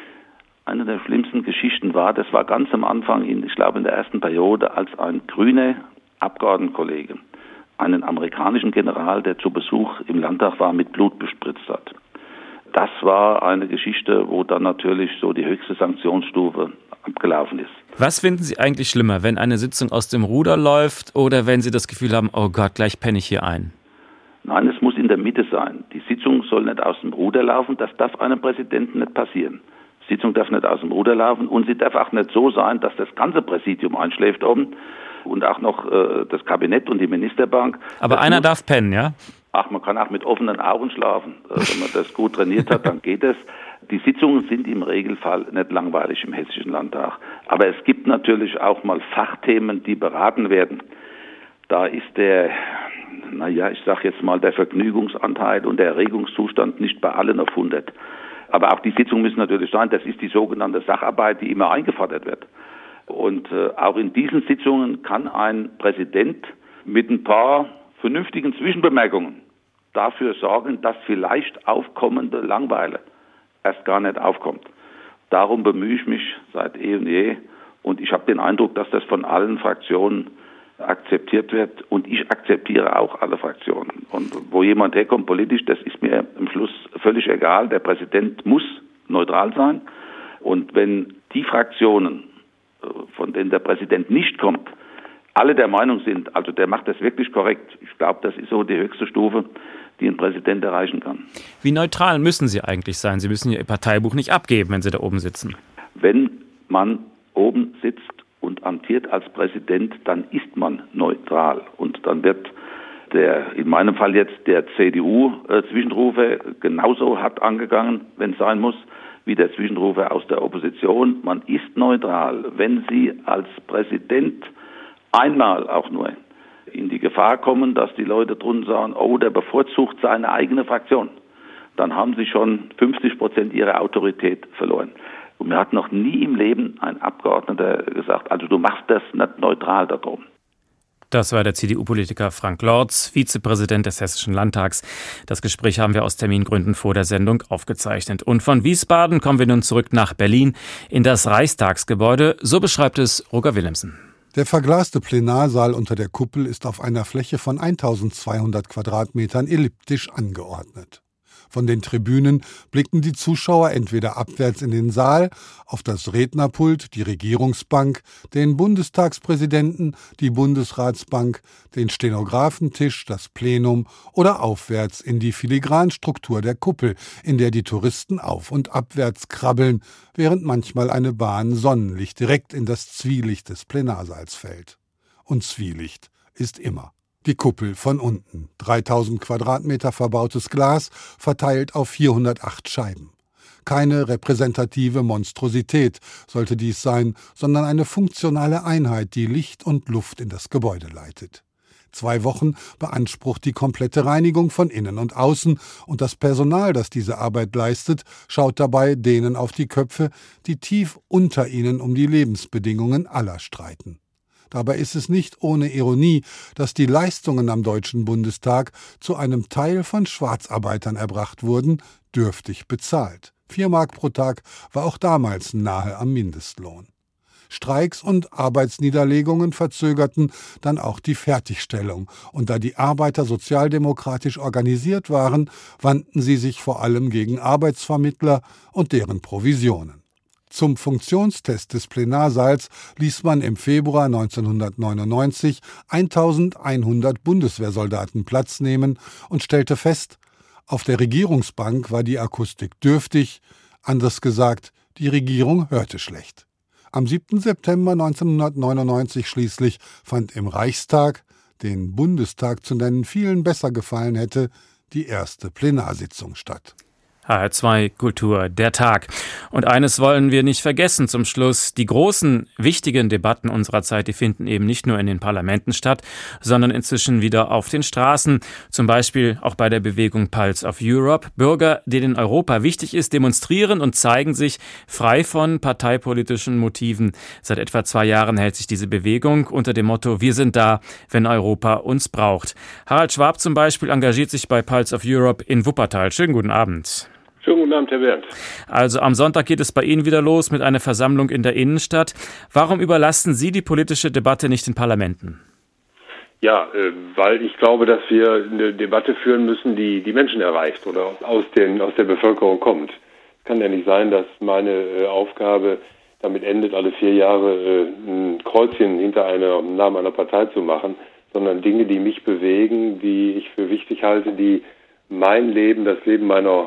Speaker 10: eine der schlimmsten Geschichten war, das war ganz am Anfang, in, ich glaube in der ersten Periode, als ein grüner Abgeordnetenkollege einen amerikanischen General, der zu Besuch im Landtag war, mit Blut bespritzt hat. Das war eine Geschichte, wo dann natürlich so die höchste Sanktionsstufe abgelaufen ist.
Speaker 3: Was finden Sie eigentlich schlimmer, wenn eine Sitzung aus dem Ruder läuft oder wenn Sie das Gefühl haben, oh Gott, gleich penne ich hier ein?
Speaker 10: Nein, es muss in der Mitte sein. Die Sitzung soll nicht aus dem Ruder laufen, das darf einem Präsidenten nicht passieren. Die Sitzung darf nicht aus dem Ruder laufen und sie darf auch nicht so sein, dass das ganze Präsidium einschläft oben und auch noch äh, das Kabinett und die Ministerbank.
Speaker 3: Aber das einer muss, darf pennen, ja?
Speaker 10: Ach, man kann auch mit offenen Augen schlafen. Äh, wenn man das gut trainiert hat, dann geht es. Die Sitzungen sind im Regelfall nicht langweilig im Hessischen Landtag. Aber es gibt natürlich auch mal Fachthemen, die beraten werden. Da ist der, naja, ich sag jetzt mal, der Vergnügungsanteil und der Erregungszustand nicht bei allen auf hundert. Aber auch die Sitzungen müssen natürlich sein, das ist die sogenannte Sacharbeit, die immer eingefordert wird. Und äh, auch in diesen Sitzungen kann ein Präsident mit ein paar vernünftigen Zwischenbemerkungen dafür sorgen, dass vielleicht aufkommende Langeweile erst gar nicht aufkommt. Darum bemühe ich mich seit eh und je und ich habe den Eindruck, dass das von allen Fraktionen akzeptiert wird und ich akzeptiere auch alle Fraktionen. Und wo jemand herkommt politisch, das ist mir am Schluss völlig egal. Der Präsident muss neutral sein und wenn die Fraktionen, von denen der Präsident nicht kommt, alle der Meinung sind, also der macht das wirklich korrekt. Ich glaube, das ist so die höchste Stufe, die ein Präsident erreichen kann.
Speaker 3: Wie neutral müssen Sie eigentlich sein? Sie müssen Ihr Parteibuch nicht abgeben, wenn Sie da oben sitzen.
Speaker 10: Wenn man oben sitzt und amtiert als Präsident, dann ist man neutral. Und dann wird der, in meinem Fall jetzt der C D U-Zwischenrufer genauso hart angegangen, wenn es sein muss, wie der Zwischenrufer aus der Opposition. Man ist neutral. Wenn Sie als Präsident einmal auch nur in die Gefahr kommen, dass die Leute drunter sagen, oh, der bevorzugt seine eigene Fraktion, dann haben Sie schon fünfzig Prozent Ihrer Autorität verloren. Und mir hat noch nie im Leben ein Abgeordneter gesagt, also du machst das nicht neutral da drum.
Speaker 3: Das war der C D U-Politiker Frank Lorz, Vizepräsident des Hessischen Landtags. Das Gespräch haben wir aus Termingründen vor der Sendung aufgezeichnet. Und von Wiesbaden kommen wir nun zurück nach Berlin in das Reichstagsgebäude. So beschreibt es Roger Willemsen.
Speaker 5: Der verglaste Plenarsaal unter der Kuppel ist auf einer Fläche von eintausendzweihundert Quadratmetern elliptisch angeordnet. Von den Tribünen blicken die Zuschauer entweder abwärts in den Saal, auf das Rednerpult, die Regierungsbank, den Bundestagspräsidenten, die Bundesratsbank, den Stenografentisch, das Plenum oder aufwärts in die Filigranstruktur der Kuppel, in der die Touristen auf- und abwärts krabbeln, während manchmal eine Bahn Sonnenlicht direkt in das Zwielicht des Plenarsaals fällt. Und Zwielicht ist immer. Die Kuppel von unten, dreitausend Quadratmeter verbautes Glas, verteilt auf vierhundertacht Scheiben. Keine repräsentative Monstrosität sollte dies sein, sondern eine funktionale Einheit, die Licht und Luft in das Gebäude leitet. Zwei Wochen beansprucht die komplette Reinigung von innen und außen, und das Personal, das diese Arbeit leistet, schaut dabei denen auf die Köpfe, die tief unter ihnen um die Lebensbedingungen aller streiten. Dabei ist es nicht ohne Ironie, dass die Leistungen am Deutschen Bundestag zu einem Teil von Schwarzarbeitern erbracht wurden, dürftig bezahlt. Vier Mark pro Tag war auch damals nahe am Mindestlohn. Streiks und Arbeitsniederlegungen verzögerten dann auch die Fertigstellung, und da die Arbeiter sozialdemokratisch organisiert waren, wandten sie sich vor allem gegen Arbeitsvermittler und deren Provisionen. Zum Funktionstest des Plenarsaals ließ man im Februar neunzehnhundertneunundneunzig eintausendeinhundert Bundeswehrsoldaten Platz nehmen und stellte fest, auf der Regierungsbank war die Akustik dürftig, anders gesagt, die Regierung hörte schlecht. Am siebten September neunzehnhundertneunundneunzig schließlich fand im Reichstag, den Bundestag zu nennen vielen besser gefallen hätte, die erste Plenarsitzung statt.
Speaker 3: H R zwei Kultur, der Tag. Und eines wollen wir nicht vergessen zum Schluss. Die großen, wichtigen Debatten unserer Zeit, die finden eben nicht nur in den Parlamenten statt, sondern inzwischen wieder auf den Straßen. Zum Beispiel auch bei der Bewegung Pulse of Europe. Bürger, denen Europa wichtig ist, demonstrieren und zeigen sich frei von parteipolitischen Motiven. Seit etwa zwei Jahren hält sich diese Bewegung unter dem Motto: Wir sind da, wenn Europa uns braucht. Harald Schwab zum Beispiel engagiert sich bei Pulse of Europe in Wuppertal. Schönen guten Abend.
Speaker 11: Schönen guten Abend, Herr Bernd.
Speaker 3: Also am Sonntag geht es bei Ihnen wieder los mit einer Versammlung in der Innenstadt. Warum überlassen Sie die politische Debatte nicht den Parlamenten?
Speaker 11: Ja, äh, weil ich glaube, dass wir eine Debatte führen müssen, die die Menschen erreicht oder aus, den, aus der Bevölkerung kommt. Es kann ja nicht sein, dass meine äh, Aufgabe damit endet, alle vier Jahre äh, ein Kreuzchen hinter einer, im Namen einer Partei zu machen, sondern Dinge, die mich bewegen, die ich für wichtig halte, die mein Leben, das Leben meiner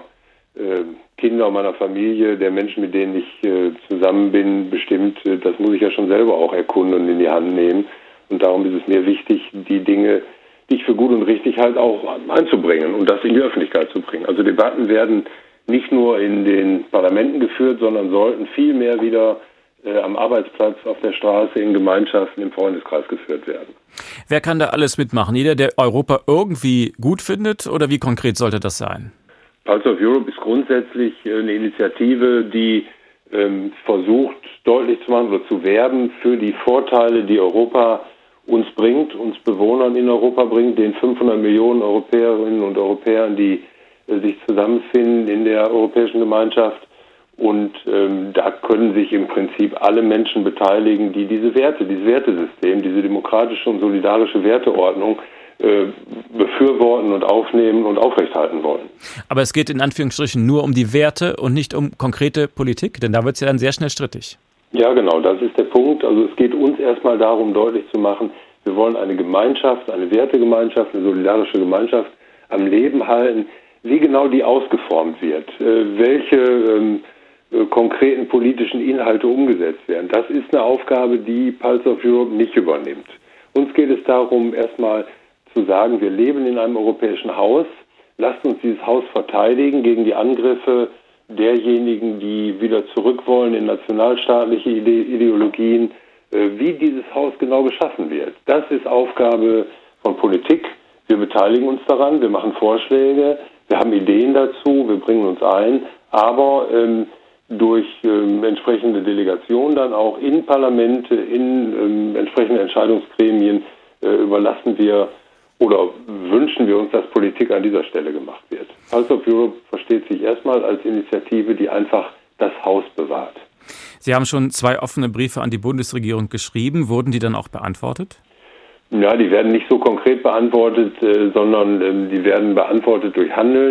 Speaker 11: Kinder meiner Familie, der Menschen, mit denen ich äh, zusammen bin, bestimmt, äh, das muss ich ja schon selber auch erkunden und in die Hand nehmen. Und darum ist es mir wichtig, die Dinge, die ich für gut und richtig halte, auch einzubringen und das in die Öffentlichkeit zu bringen. Also Debatten werden nicht nur in den Parlamenten geführt, sondern sollten viel mehr wieder äh, am Arbeitsplatz, auf der Straße, in Gemeinschaften, im Freundeskreis geführt werden.
Speaker 3: Wer kann da alles mitmachen? Jeder, der Europa irgendwie gut findet, oder wie konkret sollte das sein?
Speaker 11: Pulse of Europe ist grundsätzlich eine Initiative, die ähm, versucht, deutlich zu machen oder zu werben für die Vorteile, die Europa uns bringt, uns Bewohnern in Europa bringt, den fünfhundert Millionen Europäerinnen und Europäern, die äh, sich zusammenfinden in der Europäischen Gemeinschaft. Und ähm, da können sich im Prinzip alle Menschen beteiligen, die diese Werte, dieses Wertesystem, diese demokratische und solidarische Werteordnung befürworten und aufnehmen und aufrechthalten wollen.
Speaker 3: Aber es geht in Anführungsstrichen nur um die Werte und nicht um konkrete Politik, denn da wird es ja dann sehr schnell strittig.
Speaker 11: Ja, genau, das ist der Punkt. Also es geht uns erstmal darum, deutlich zu machen, wir wollen eine Gemeinschaft, eine Wertegemeinschaft, eine solidarische Gemeinschaft am Leben halten. Wie genau die ausgeformt wird, welche ähm, konkreten politischen Inhalte umgesetzt werden, das ist eine Aufgabe, die Pulse of Europe nicht übernimmt. Uns geht es darum, erstmal zu sagen, wir leben in einem europäischen Haus, lasst uns dieses Haus verteidigen gegen die Angriffe derjenigen, die wieder zurück wollen in nationalstaatliche Ideologien, wie dieses Haus genau geschaffen wird. Das ist Aufgabe von Politik. Wir beteiligen uns daran, wir machen Vorschläge, wir haben Ideen dazu, wir bringen uns ein, aber ähm, durch ähm, entsprechende Delegationen dann auch in Parlamente, in ähm, entsprechende Entscheidungsgremien äh, überlassen wir oder wünschen wir uns, dass Politik an dieser Stelle gemacht wird. Pulse of Europe versteht sich erstmal als Initiative, die einfach das Haus bewahrt.
Speaker 3: Sie haben schon zwei offene Briefe an die Bundesregierung geschrieben. Wurden die dann auch beantwortet?
Speaker 11: Ja, die werden nicht so konkret beantwortet, äh, sondern ähm, die werden beantwortet durch Handeln.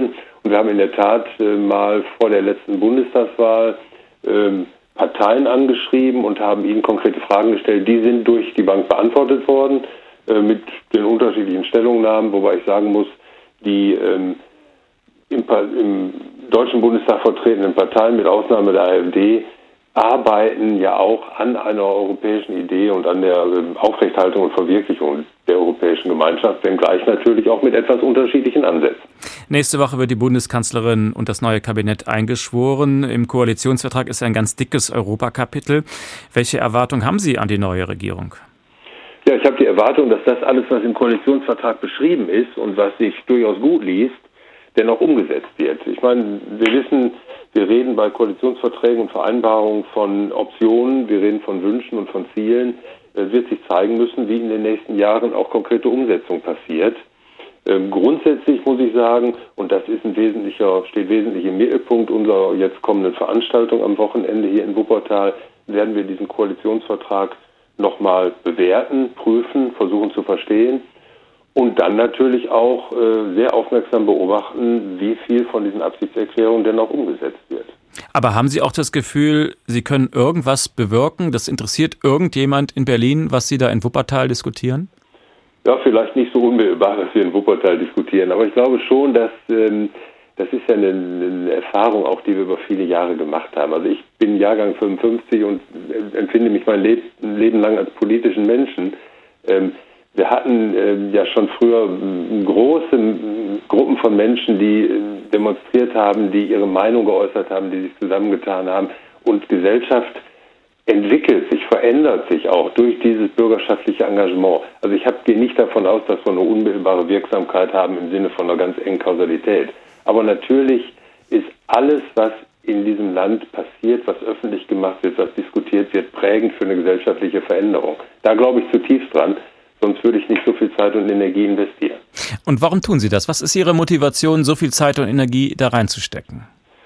Speaker 11: Und wir haben in der Tat äh, mal vor der letzten Bundestagswahl ähm, Parteien angeschrieben und haben ihnen konkrete Fragen gestellt. Die sind durch die Bank beantwortet worden äh, mit den unterschiedlichen Stellungnahmen, wobei ich sagen muss, die ähm, im, im Deutschen Bundestag vertretenen Parteien, mit Ausnahme der AfD, arbeiten ja auch an einer europäischen Idee und an der äh, Aufrechthaltung und Verwirklichung der europäischen Gemeinschaft, wenngleich natürlich auch mit etwas unterschiedlichen Ansätzen.
Speaker 3: Nächste Woche wird die Bundeskanzlerin und das neue Kabinett eingeschworen. Im Koalitionsvertrag ist ein ganz dickes Europakapitel. Welche Erwartung haben Sie an die neue Regierung?
Speaker 11: Ja, ich habe die Erwartung, dass das alles, was im Koalitionsvertrag beschrieben ist und was sich durchaus gut liest, dennoch umgesetzt wird. Ich meine, wir wissen, wir reden bei Koalitionsverträgen und Vereinbarungen von Optionen, wir reden von Wünschen und von Zielen. Es wird sich zeigen müssen, wie in den nächsten Jahren auch konkrete Umsetzung passiert. Ähm, grundsätzlich muss ich sagen, und das ist ein wesentlicher, steht wesentlich im Mittelpunkt unserer jetzt kommenden Veranstaltung am Wochenende hier in Wuppertal, werden wir diesen Koalitionsvertrag nochmal bewerten, prüfen, versuchen zu verstehen. Und dann natürlich auch äh, sehr aufmerksam beobachten, wie viel von diesen Absichtserklärungen denn auch umgesetzt wird.
Speaker 3: Aber haben Sie auch das Gefühl, Sie können irgendwas bewirken? Das interessiert irgendjemand in Berlin, was Sie da in Wuppertal diskutieren?
Speaker 11: Ja, vielleicht nicht so unmittelbar, was wir in Wuppertal diskutieren. Aber ich glaube schon, dass ähm, das ist ja eine, eine Erfahrung auch, die wir über viele Jahre gemacht haben. Also ich bin Jahrgang fünfundfünfzig und empfinde mich mein Leb- Leben lang als politischen Menschen. Ähm, Wir hatten äh, ja schon früher äh, große äh, Gruppen von Menschen, die äh, demonstriert haben, die ihre Meinung geäußert haben, die sich zusammengetan haben. Und Gesellschaft entwickelt sich, verändert sich auch durch dieses bürgerschaftliche Engagement. Also ich gehe nicht davon aus, dass wir eine unmittelbare Wirksamkeit haben im Sinne von einer ganz engen Kausalität. Aber natürlich ist alles, was in diesem Land passiert, was öffentlich gemacht wird, was diskutiert wird, prägend für eine gesellschaftliche Veränderung. Da glaube ich zutiefst dran. Sonst würde ich nicht so viel Zeit und Energie investieren.
Speaker 3: Und warum tun Sie das? Was ist Ihre Motivation, so viel Zeit und Energie da reinzustecken?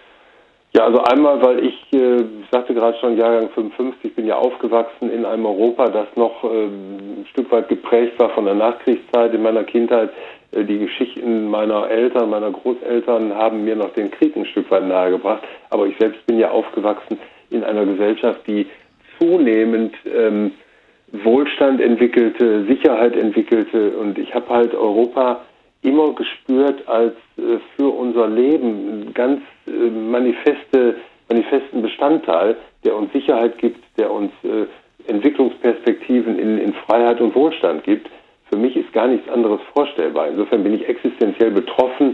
Speaker 11: Ja, also einmal, weil ich, äh, ich sagte gerade schon, Jahrgang fünfundfünfzig, bin ja aufgewachsen in einem Europa, das noch äh, ein Stück weit geprägt war von der Nachkriegszeit. In meiner Kindheit, äh, die Geschichten meiner Eltern, meiner Großeltern haben mir noch den Krieg ein Stück weit nahegebracht. Aber ich selbst bin ja aufgewachsen in einer Gesellschaft, die zunehmend ähm, Wohlstand entwickelte, Sicherheit entwickelte, und ich habe halt Europa immer gespürt als äh, für unser Leben einen ganz äh, manifeste, manifesten Bestandteil, der uns Sicherheit gibt, der uns äh, Entwicklungsperspektiven in, in Freiheit und Wohlstand gibt. Für mich ist gar nichts anderes vorstellbar. Insofern bin ich existenziell betroffen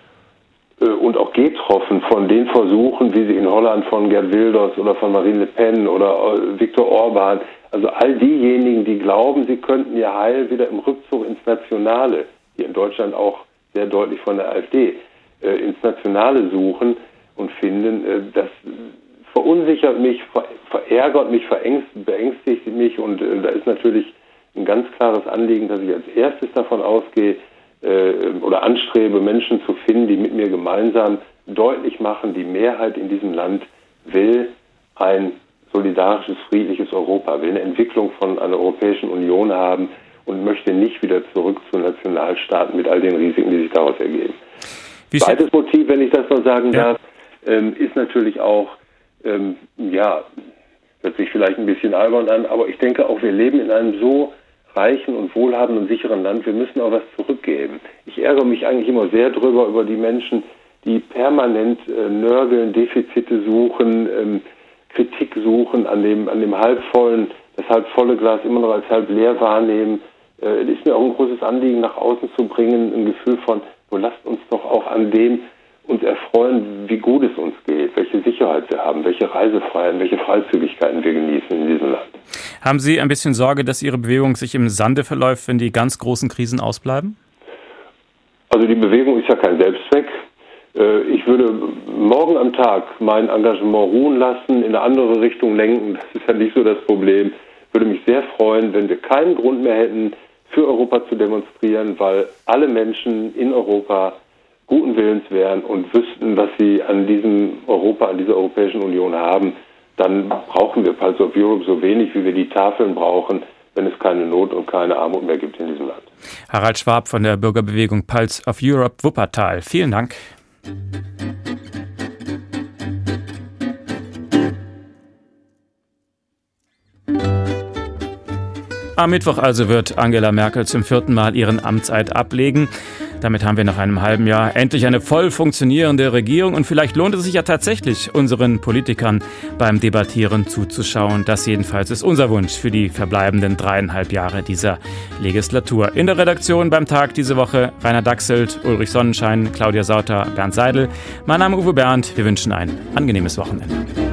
Speaker 11: äh, und auch getroffen von den Versuchen, wie sie in Holland von Geert Wilders oder von Marine Le Pen oder äh, Viktor Orban, also all diejenigen, die glauben, sie könnten ihr Heil wieder im Rückzug ins Nationale, hier in Deutschland auch sehr deutlich von der AfD, äh, ins Nationale suchen und finden, äh, das verunsichert mich, ver- verärgert mich, verängst- beängstigt mich, und äh, da ist natürlich ein ganz klares Anliegen, dass ich als erstes davon ausgehe äh, oder anstrebe, Menschen zu finden, die mit mir gemeinsam deutlich machen, die Mehrheit in diesem Land will ein solidarisches, friedliches Europa, will eine Entwicklung von einer Europäischen Union haben und möchte nicht wieder zurück zu Nationalstaaten mit all den Risiken, die sich daraus ergeben. Wie Zweites Motiv, wenn ich das noch sagen ja. darf, ähm, ist natürlich auch, ähm, ja, hört sich vielleicht ein bisschen albern an, aber ich denke auch, wir leben in einem so reichen und wohlhabenden und sicheren Land, wir müssen auch was zurückgeben. Ich ärgere mich eigentlich immer sehr drüber, über die Menschen, die permanent äh, nörgeln, Defizite suchen, ähm, Kritik suchen, an dem, an dem halbvollen, das halbvolle Glas immer noch als halb leer wahrnehmen. Äh, es ist mir auch ein großes Anliegen, nach außen zu bringen, ein Gefühl von, so lasst uns doch auch an dem uns erfreuen, wie gut es uns geht, welche Sicherheit wir haben, welche Reisefreiheiten, welche Freizügigkeiten wir genießen in diesem Land.
Speaker 3: Haben Sie ein bisschen Sorge, dass Ihre Bewegung sich im Sande verläuft, wenn die ganz großen Krisen ausbleiben?
Speaker 11: Also die Bewegung ist ja kein Selbstzweck. Ich würde morgen am Tag mein Engagement ruhen lassen, in eine andere Richtung lenken. Das ist ja nicht so das Problem. Ich würde mich sehr freuen, wenn wir keinen Grund mehr hätten, für Europa zu demonstrieren, weil alle Menschen in Europa guten Willens wären und wüssten, was sie an diesem Europa, an dieser Europäischen Union haben. Dann brauchen wir Pulse of Europe so wenig, wie wir die Tafeln brauchen, wenn es keine Not und keine Armut mehr gibt in diesem Land.
Speaker 3: Harald Schwab von der Bürgerbewegung Pulse of Europe Wuppertal. Vielen Dank. Am Mittwoch also wird Angela Merkel zum vierten Mal ihren Amtseid ablegen. Damit haben wir nach einem halben Jahr endlich eine voll funktionierende Regierung. Und vielleicht lohnt es sich ja tatsächlich, unseren Politikern beim Debattieren zuzuschauen. Das jedenfalls ist unser Wunsch für die verbleibenden dreieinhalb Jahre dieser Legislatur. In der Redaktion beim Tag diese Woche Rainer Dachselt, Ulrich Sonnenschein, Claudia Sauter, Bernd Seidel. Mein Name ist Uwe Bernd. Wir wünschen ein angenehmes Wochenende.